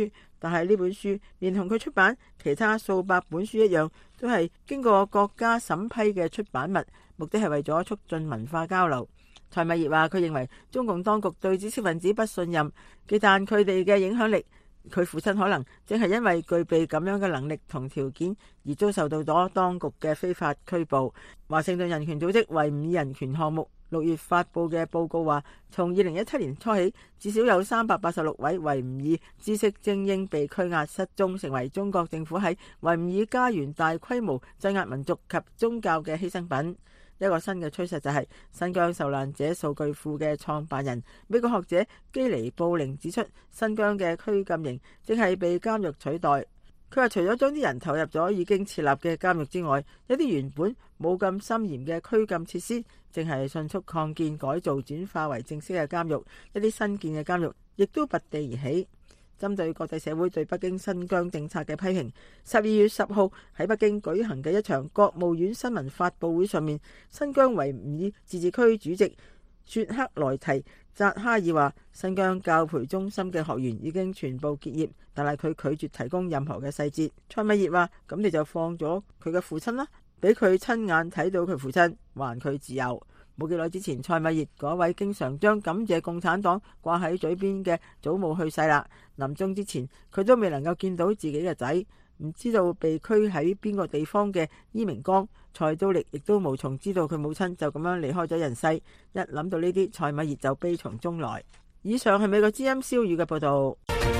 但係呢本書連同佢出版其他數百本書一樣，都係經過國家審批嘅出版物，目的係為咗促進文化交流。蔡米業話：佢認為中共當局對知識分子不信任，忌憚佢哋嘅影響力。佢父親可能正係因為具備咁樣嘅能力同條件，而遭受到咗當局嘅非法拘捕。華盛頓人權組織維吾爾人權項目六月發佈嘅報告話，從二零一七年初起，至少有三百八十六位維吾爾知識精英被拘押失蹤，成為中國政府喺維吾爾家園大規模鎮壓民族及宗教嘅犧牲品。一個新嘅趨勢就係新疆受難者數據庫嘅創辦人美國學者基尼布寧指出，新疆嘅拘禁營正係被監獄取代。佢話除咗將啲人投入咗已經設立嘅監獄之外，一啲原本冇咁森嚴嘅拘禁設施正係迅速擴建改造轉化為正式嘅監獄，一啲新建嘅監獄亦都拔地而起。針對國際社會對北京新疆政策嘅批評，十二月十號喺北京舉行嘅一場國務院新聞發佈會上面，新疆維吾爾自治區主席雪克萊提扎哈爾話：新疆教培中心嘅學員已經全部結業，但係佢拒絕提供任何嘅細節。蔡米業話：咁你就放咗佢嘅父親啦，俾佢親眼睇到佢父親，還佢自由。冇幾耐之前，蔡米業嗰位經常將感謝共產黨掛喺嘴邊嘅祖母去世啦。臨終之前，佢都未能夠見到自己嘅仔，唔知道被拘喺邊個地方嘅伊明江、蔡都力亦都無從知道佢母親就咁樣離開咗人世。一諗到呢啲，蔡米業就悲從中來。以上係美國之音蕭宇嘅報道。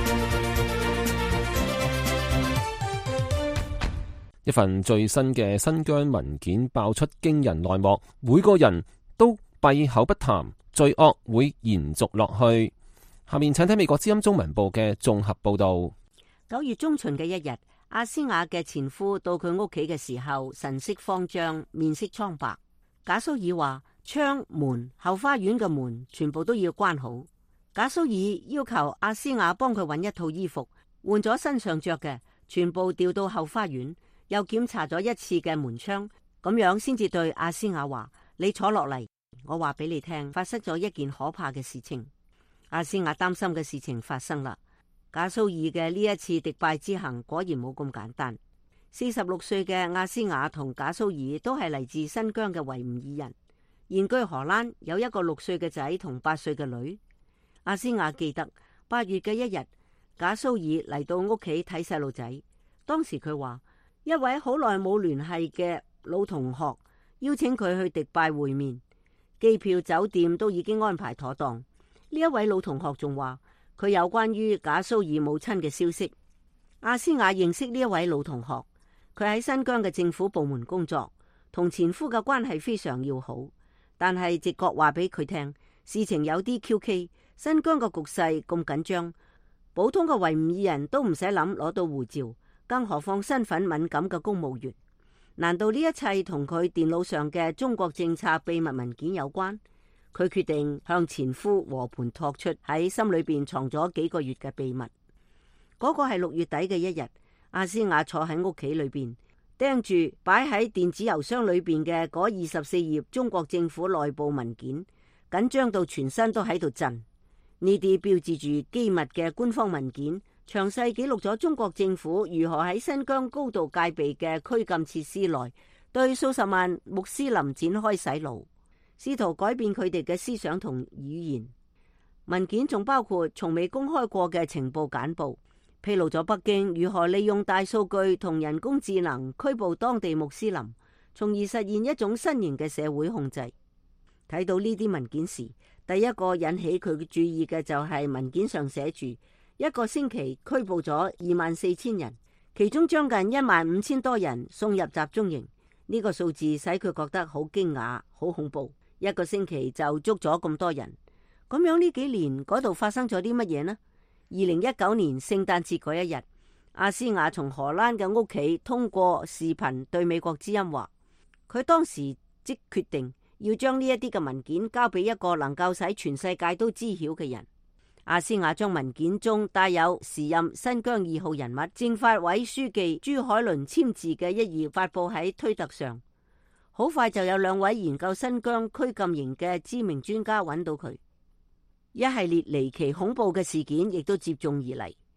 一份最新嘅新疆文件爆出驚人內幕，每個人都閉口不談，罪惡會延續落去。下面請睇美國之音中文部嘅綜合報道。 九月中旬嘅一日，阿斯雅嘅前夫到佢屋企嘅時候，神色慌張，面色蒼白。賈蘇爾話：窗門、後花園嘅門全部都要關好。賈蘇爾要求阿斯雅幫佢揾一套衣服，換咗身上着嘅，全部調到後花園，又檢查咗一次嘅門窗，咁樣先至對阿斯雅話：你坐落嚟，我話俾你聽，發生咗一件可怕嘅事情。阿斯雅擔心嘅事情發生啦。賈蘇爾嘅呢一次迪拜之行果然冇咁簡單。四十六歲嘅阿斯雅同賈蘇爾都係嚟自新疆嘅維吾爾人，現居荷蘭，有一個六歲嘅仔同八歲嘅女。阿斯雅記得八月嘅一日，賈蘇爾嚟到屋企睇細路仔，當時佢話一位好耐冇聯繫嘅老同學邀請佢去迪拜會面，機票酒店都已經安排妥當。呢一位老同學仲話佢有關於賈蘇爾母親嘅消息。阿斯雅認識呢一位老同學，佢喺新疆嘅政府部門工作，同前夫嘅關係非常要好。但係直覺話俾佢聽，事情有啲蹊蹺。新疆嘅局勢咁緊張，普通嘅維吾爾人都唔使諗攞到護照，更何況身份敏感嘅公務員。難道呢一切同佢電腦上嘅中國政策秘密文件有關？佢決定向前夫和盤托出喺心裏邊藏咗幾個月嘅秘密。嗰個係六月底嘅一日，阿斯雅坐喺屋企裏邊，盯住擺喺電子郵箱裏邊嘅嗰二十四頁中國政府內部文件，緊張到全身都喺度震。呢啲標誌住機密嘅官方文件，詳細記錄咗中國政府如何喺新疆高度戒備嘅拘禁設施內，對數十萬穆斯林展開洗腦，試圖改變佢哋嘅思想同語言。文件仲包括從未公開過嘅情報簡報，披露咗北京如何利用大數據同人工智能拘捕當地穆斯林，從而實現一種新型嘅社會控制。睇到呢啲文件時，第一個引起佢嘅注意嘅就係文件上寫住一個星期拘捕咗二萬四千人，其中將近一萬五千多人送入集中營。呢個數字使佢覺得好驚訝、好恐怖。一個星期就捉咗咁多人，咁樣呢幾年嗰度發生咗啲乜嘢呢？二零一九年聖誕節嗰一日，阿斯雅從荷蘭嘅屋企通過視頻對美國之音話，佢當時即決定要將呢一啲嘅文件交俾一個能夠使全世界都知曉嘅人。阿斯雅將文件中帶有時任新疆二號人物政法委書記朱海倫簽字嘅一頁發布喺推特上。好快就有兩位研究新疆拘禁營嘅知名專家揾到佢，一系列離奇恐怖嘅事件亦都接踵而嚟。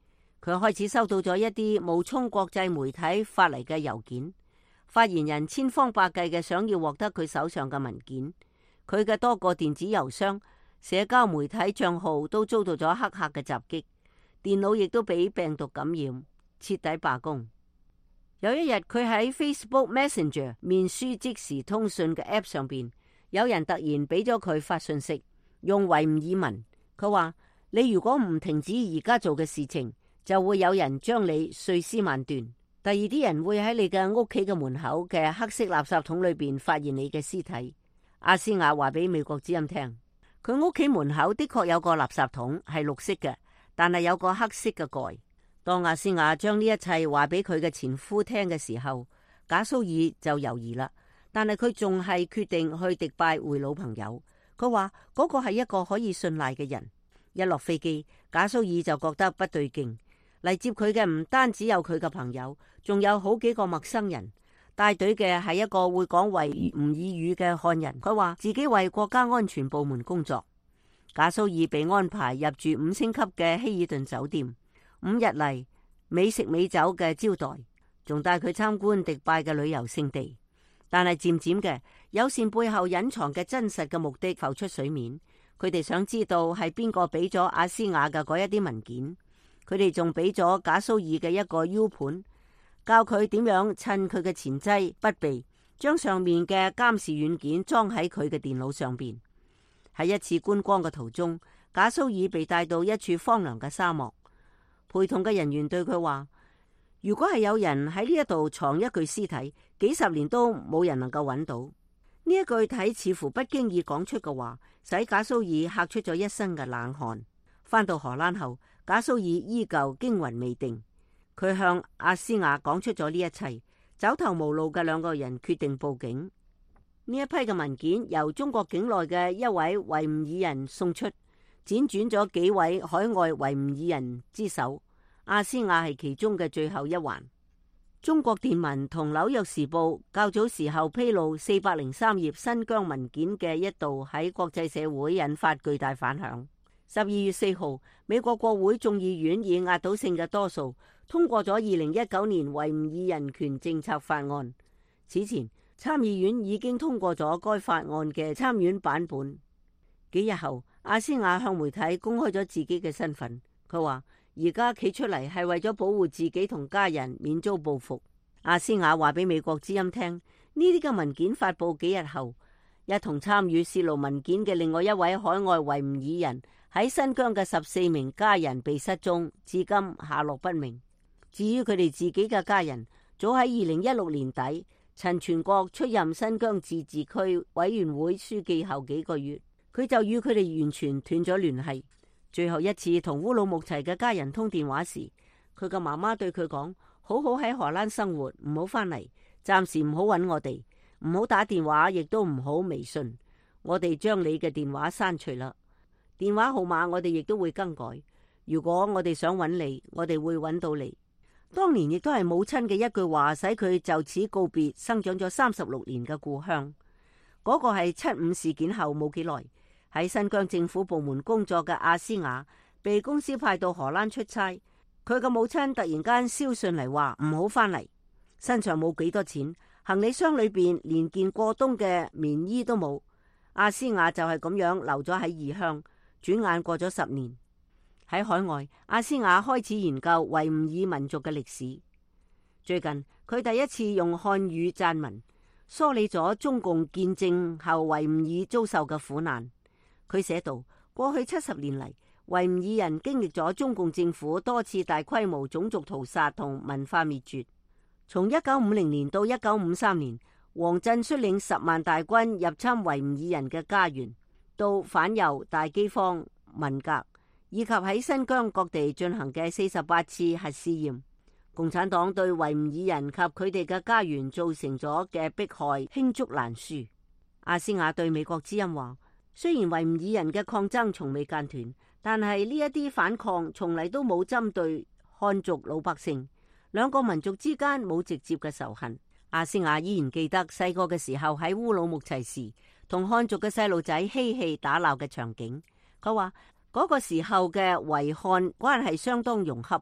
佢開始收到咗一啲冒充國際媒體發嚟嘅郵件，發言人千方百計嘅想要獲得佢手上嘅文件。佢嘅多個電子郵箱、社交媒體賬號都遭到咗黑客嘅襲擊，電腦亦都俾病毒感染，徹底罷工。有一日，佢喺 Facebook Messenger 面書即時通訊嘅 App 上邊，有人突然俾咗佢發信息，用維吾爾文。佢話：你如果唔停止而家做嘅事情，就會有人將你碎屍萬段。第二啲人會喺你嘅屋企嘅門口嘅黑色垃圾桶裏邊發現你嘅屍體。阿斯亞話俾美國之音聽，佢屋企門口的確有個垃圾桶係綠色嘅，但係有個黑色嘅蓋。當阿斯亞將呢一切話俾佢嘅前夫聽嘅時候，賈蘇爾就猶豫啦，但係佢仲係決定去迪拜會老朋友。佢話嗰個係一個可以信賴嘅人。一落飛機，賈蘇爾就覺得不對勁。嚟接佢嘅唔單止有佢嘅朋友，仲有好幾個陌生人。帶隊嘅係一個會講維吾爾語嘅漢人，佢話自己為國家安全部門工作。賈蘇爾被安排入住五星級嘅希爾頓酒店，五日嚟美食美酒嘅招待，仲帶佢參觀迪拜嘅旅遊勝地。但係漸漸嘅，友善背後隱藏嘅真實嘅目的浮出水面。佢哋想知道係邊個俾咗阿斯亞嘅嗰一啲文件。佢哋仲俾咗賈蘇爾嘅一個 U 盤，教佢點樣趁佢嘅前妻不備，將上面嘅監視軟件裝喺佢嘅電腦上邊。喺一次觀光嘅途中，賈蘇爾被帶到一處荒涼嘅沙漠，陪同嘅人員對佢話：如果係有人喺呢一度藏一具屍體，幾十年都冇人能夠揾到。呢一句睇似乎不經意講出嘅話，使賈蘇爾嚇出咗一身嘅冷汗。返到荷蘭後，賈蘇爾依舊驚魂未定。佢向阿斯亞講出咗呢一切，走投無路嘅兩個人決定報警。呢一批嘅文件由中國境內嘅一位維吾爾人送出，輾轉咗幾位海外維吾爾人之手，阿斯亞係其中嘅最後一環。中國電文同紐約時報較早時候披露四百零三頁新疆文件嘅一度喺國際社會引發巨大反響。十二月四號，美國國會眾議院以壓倒性嘅多數通過咗二零一九年維吾爾人權政策法案。此前，參議院已經通過咗該法案嘅參院版本。幾日後，阿斯亞向媒體公開咗自己嘅身份。佢話而家企出嚟係為咗保護自己同家人免遭報復。阿斯亞話俾美國之音聽，呢啲嘅文件發佈幾日後，一同參與洩露文件嘅另外一位海外維吾爾人喺新疆嘅十四名家人被失蹤，至今下落不明。至於佢哋自己嘅家人，早喺二零一六年底，陳全國出任新疆自治區委員會書記後幾個月，佢就與佢哋完全斷咗聯繫。最後一次同烏魯木齊嘅家人通電話時，佢嘅媽媽對佢講：好好喺荷蘭生活，唔好返嚟，暫時唔好揾我哋，唔好打電話，亦都唔好微信。我哋將你嘅電話刪除啦，電話號碼我哋亦都會更改。如果我哋想揾你，我哋會揾到你。當年亦都係母親嘅一句話，使佢就此告別生長咗三十六年嘅故鄉。嗰個係七五事件後冇幾耐，喺新疆政府部門工作嘅阿斯亞被公司派到荷蘭出差，佢嘅母親突然間捎信嚟話唔好返嚟，身上冇幾多錢，行李箱裏邊連件過冬嘅棉衣都冇。阿斯亞就係咁樣留咗喺異鄉，轉眼過咗十年。喺海外，阿斯亞開始研究維吾爾民族嘅歷史。最近佢第一次用漢語撰文，梳理咗中共建政後維吾爾遭受嘅苦難。佢寫道：過去七十年嚟，維吾爾人經歷咗中共政府多次大規模種族屠殺同文化滅絕。從一九五零年到一九五三年，王震率領十萬大軍入侵維吾爾人嘅家園，到反右、大饑荒、文革，以及喺新疆各地進行嘅四十八次核試驗。共產黨對維吾爾人及佢哋嘅家園造成咗嘅迫害罄竹難書。阿斯亞對美國之音話：雖然維吾爾人嘅抗爭從未間斷，但係呢一啲反抗從嚟都冇針對漢族老百姓，兩個民族之間冇直接嘅仇恨。阿斯亞依然記得細個嘅時候喺烏魯木齊時，同漢族嘅細路仔嬉戲打鬧嘅場景。佢話嗰個時候嘅維漢關係相當融洽，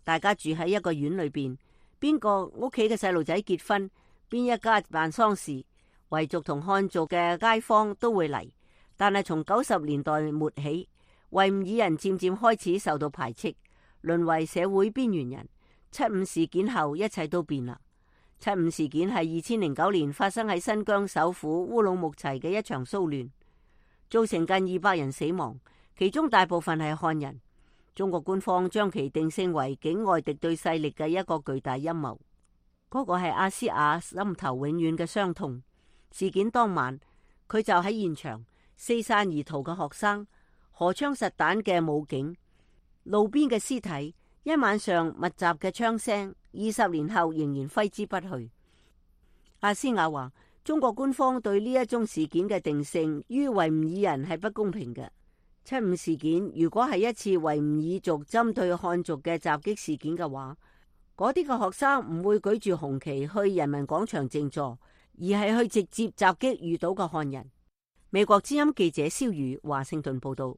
大家住喺一個院裏邊，邊個屋企嘅細路仔結婚，邊一家辦喪事，維族同漢族嘅街坊都會嚟。但係從九十年代末起，維吾爾人漸漸開始受到排斥，淪為社會邊緣人。七五事件後，一切都變啦。七五事件係二千零九年發生喺新疆首府烏魯木齊嘅一場騷亂，造成近二百人死亡，其中大部分係漢人。中國官方將其定性為境外敵對勢力嘅一個巨大陰謀。嗰個係阿斯亞心頭永遠嘅傷痛。事件當晚，佢就喺現場，四散而逃嘅學生，荷槍實彈嘅武警，路邊嘅屍體，一晚上密集嘅槍聲，二十年後仍然揮之不去。阿斯亞話：中國官方對呢一宗事件嘅定性於維吾爾人係不公平嘅。七五事件如果係一次維吾爾族針對漢族嘅襲擊事件嘅話，嗰啲嘅學生唔會舉住紅旗去人民廣場靜坐，而係去直接襲擊遇到嘅漢人。美國之音記者蕭宇華盛頓報道。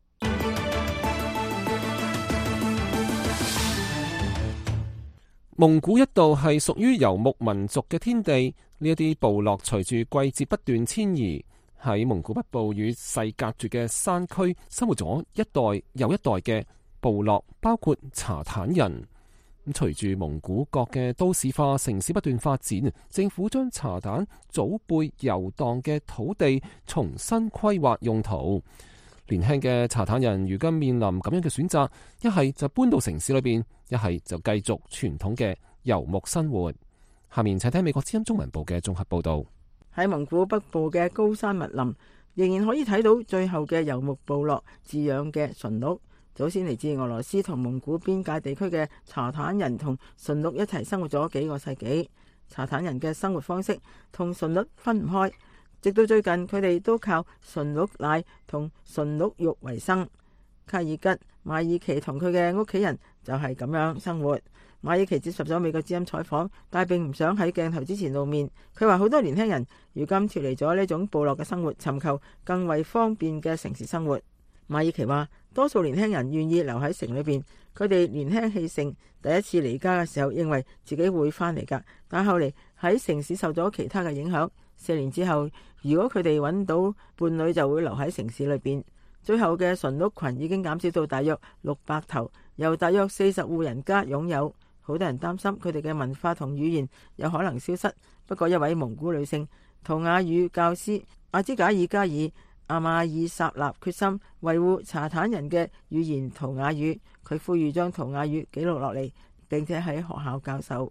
蒙古一度係屬於游牧民族嘅天地，呢一啲部落隨住季節不斷遷移，喺蒙古北部與世隔絕嘅山區生活咗一代又一代嘅部落，包括查坦人。咁隨住蒙古國嘅都市化、城市不斷發展，政府將查坦祖輩遊蕩嘅土地重新規劃用途。年輕嘅查坦人如今面臨咁樣嘅選擇，一係就搬到城市裏邊，一係就繼續傳統嘅游牧生活。下面請聽美國之音中文部嘅綜合報道。 喺蒙古北部嘅高山密林，仍然可以睇到最後嘅游牧部落飼養嘅馴鹿。祖先嚟自俄羅斯同蒙古邊界地區嘅查坦人同馴鹿一齊生活咗幾個世紀。查坦人嘅生活方式同馴鹿分唔開，直到最近佢哋都靠馴鹿奶同馴鹿肉為生。卡爾吉馬爾奇同佢嘅屋企人就係咁樣生活。馬爾奇接受咗美國之音採訪，但係並唔想喺鏡頭之前露面。佢話好多年輕人如今脫離咗呢種部落嘅生活，尋求更為方便嘅城市生活。馬爾奇話多數年輕人願意留喺城裏邊，佢哋年輕氣盛，第一次離家嘅時候認為自己會翻嚟噶，但後嚟喺城市受咗其他嘅影響，四年之後如果佢哋揾到伴侶就會留喺城市裏邊。最後嘅馴鹿群已經減少到大約六百頭，由大約四十戶人家擁有。好多人擔心佢哋嘅文化同語言有可能消失。不過一位蒙古女性圖雅語教師阿茲賈爾加爾阿馬爾薩納決心維護查坦人嘅語言圖雅語，佢呼籲將圖雅語記錄落嚟，並且喺學校教授。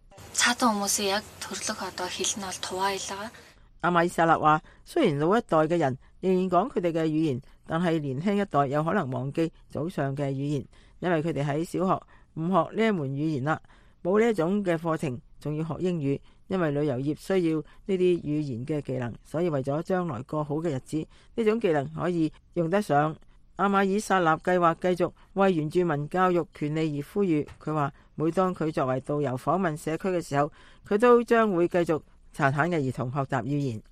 阿馬爾薩納話：雖然老一代嘅人仍然講佢哋嘅語言，但係年輕一代有可能忘記早上嘅語言，因為佢哋喺小學唔學呢一門語言啦，冇呢一種嘅課程，仲要學英語。因為旅遊業需要呢啲語言嘅技能，所以為咗將來過好嘅日子，呢種技能可以用得上。阿馬爾薩納計劃繼續為原住民教育權利而呼籲。佢話每當佢作為導遊訪問社區嘅時候，佢都將會繼續查坦嘅兒童學習語言。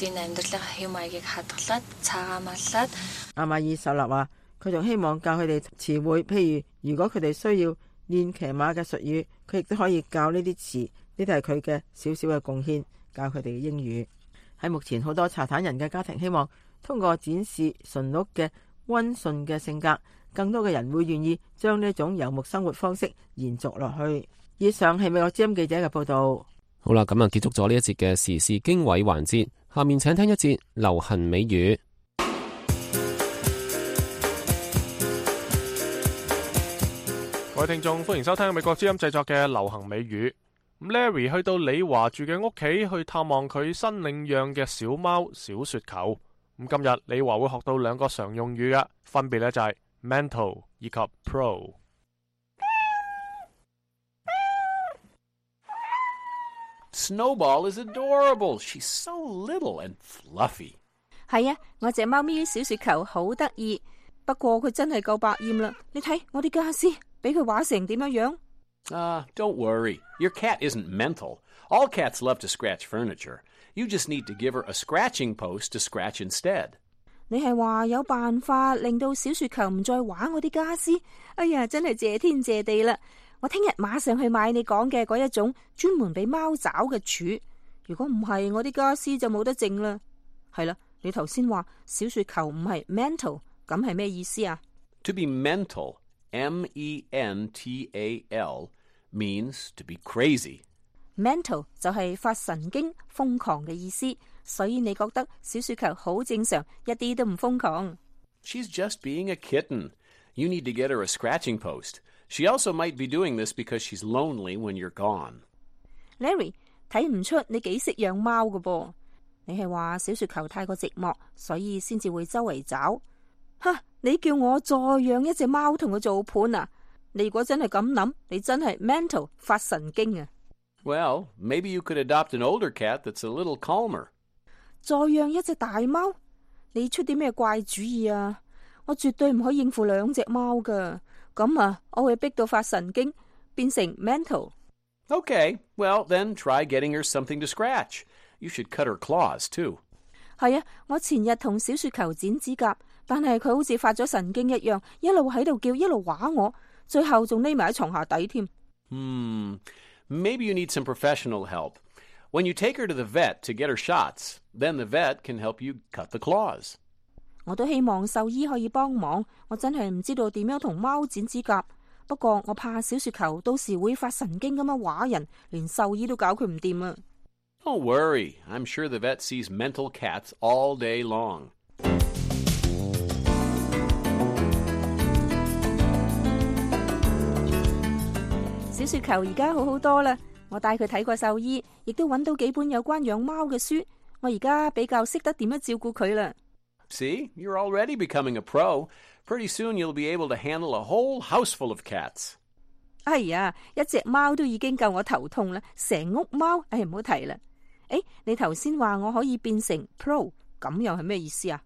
阿馬爾薩納話佢仲希望教佢哋詞彙，譬如如果佢哋需要練騎馬嘅術語，佢亦都可以教呢啲詞。呢啲係佢嘅少少嘅貢獻，教佢哋嘅英語。喺目前好多查坦人嘅家庭希望通過展示馴鹿嘅溫順嘅性格，更多嘅人會願意將呢種游牧生活方式延續落去。以上係美國之音記者嘅報道。 好啦，咁啊結束咗呢一節嘅時事經緯環節，下面請聽一節流行美語。 各位聽眾，歡迎收聽美國之音製作嘅流行美語。Larry 去到李華住嘅屋企去探望佢新領養嘅小貓小雪球。咁今日李華會學到兩個常用語嘅，分別咧就係 mental 以及 pro。 Snowball is adorable. She's so little and fluffy. 係啊，我隻貓咪小雪球好得意，不過佢真係夠百厭啦。你睇我啲家私，俾佢畫成點樣樣 ？Ah, uh, don't worry. Your cat isn't mental. All cats love to scratch furniture. You just need to give her a scratching post to scratch instead. 你係話有辦法令到小雪球唔再玩我啲家私？哎呀，真係謝天謝地啦！ 我聽日馬上去買你講嘅嗰一種專門俾貓爪嘅柱。如果唔係，我啲家私就冇得剩啦。係啦，你頭先話小雪球唔係 mental， 咁係咩意思啊？ To be mental, M E N T A L, means to be crazy. mental 就係發神經、瘋狂嘅意思，所以你覺得小雪球好正常，一啲都唔瘋狂。 She's just being a kitten. You need to get her a scratching post. She also might be doing this because she's lonely when you're gone. Larry， 睇唔出你幾識養貓㗎噃？你係話小雪球太過寂寞，所以先至會周圍找？哈！你叫我再養一隻貓同佢做伴啊？你如果真係咁諗，你真係 mental 發神經啊！ Well, maybe you could adopt an older cat that's a little calmer. 再養一隻大貓？你出啲咩怪主意啊？我絕對唔可以應付兩隻貓噶，咁啊，我會逼到發神經，變成 mental。 Okay, well then try getting her something to scratch. You should cut her claws too. 係啊，我前日同小雪球剪指甲，但係佢好似發咗神經一樣，一路喺度叫，一路話我，最後仲匿埋喺床下底添。 Hmm, maybe you need some professional help. When you take her to the vet to get her shots, then the vet can help you cut the claws. 我都希望獸醫可以幫忙，我真係唔知道點樣同貓剪指甲。不過我怕小雪球到時會發神經咁樣話人，連獸醫都搞佢唔掂啊。 Don't worry, I'm sure the vet sees mental cats all day long. 小雪球而家好好多啦，我帶佢睇過獸醫，亦都揾到幾本有關養貓嘅書，我而家比較識得點樣照顧佢啦。 See, you're already becoming a pro. Pretty soon you'll be able to handle a whole house full of cats. 哎呀，一隻貓都已經夠我頭痛啦，成屋貓，哎，唔好提啦。誒，你頭先話我可以變成 pro， 咁又係咩意思啊？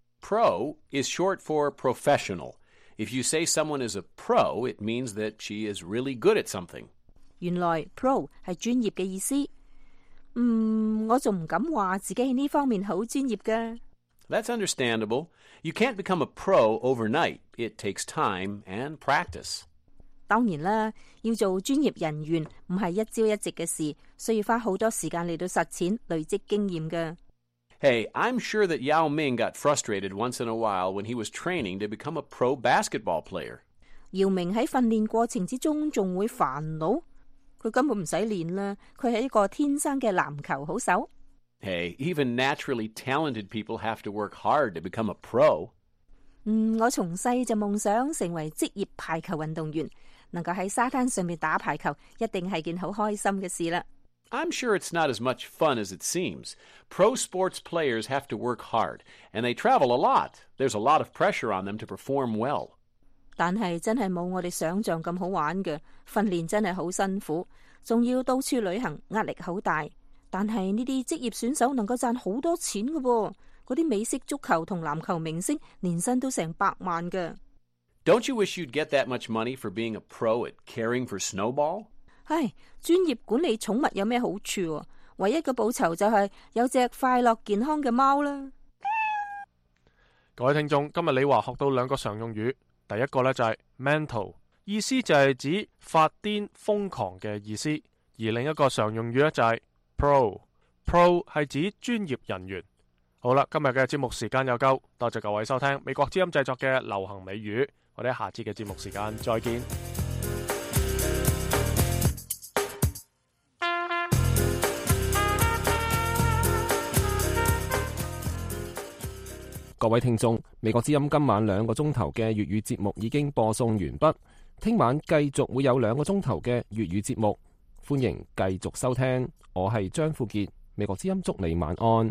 Pro is short for professional. If you say someone is a pro, it means that she is really good at something. 原來 pro 係專業嘅意思。嗯，我仲唔敢話自己喺呢方面好專業㗎。 That's understandable. You can't become a pro overnight. It takes time and practice. 當然啦，要做專業人員唔係一朝一夕嘅事，需要花好多時間嚟到實踐，累積經驗㗎。 Hey, I'm sure that Yao Ming got frustrated once in a while when he was training to become a pro basketball player. 姚明喺訓練過程之中仲會煩惱，佢根本唔使練啦，佢係一個天生嘅籃球好手。 Hey, even naturally talented people have to work hard to become a pro. 嗯，我從細就夢想成為職業排球運動員，能夠喺沙灘上面打排球，一定係件好開心嘅事啦。 I'm sure it's not as much fun as it seems. Pro sports players have to work hard, and they travel a lot. There's a lot of pressure on them to perform well. 但係真係冇我哋想象咁好玩嘅，訓練真係好辛苦，仲要到處旅行，壓力好大。但係呢啲職業選手能夠賺好多錢㗎噃，嗰啲美式足球同籃球明星年薪都成百萬㗎。 Don't you wish you'd get that much money for being a pro at caring for Snowball? 唉，專業管理寵物有咩好處？唯一嘅報酬就係有隻快樂健康嘅貓啦。 各位聽眾，今日李華學到兩個常用語，第一個呢就係 mental， 意思就係指發癲瘋狂嘅意思，而另一個常用語呢就係Pro， Pro 係指專業人員。好啦，今日嘅節目時間又夠，多謝各位收聽美國之音製作嘅流行美語，我哋下次嘅節目時間再見。 各位聽眾，美國之音今晚兩個鐘頭嘅粵語節目已經播送完畢，聽晚繼續會有兩個鐘頭嘅粵語節目，歡迎繼續收聽。我係張富傑，美國之音祝你晚安。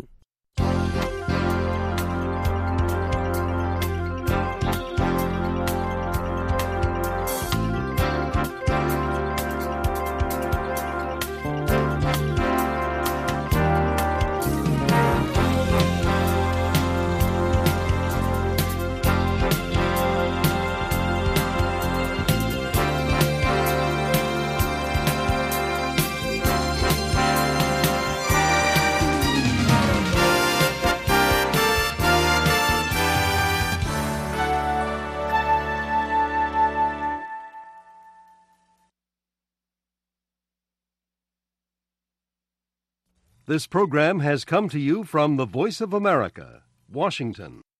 This program has come to you from the Voice of America, Washington.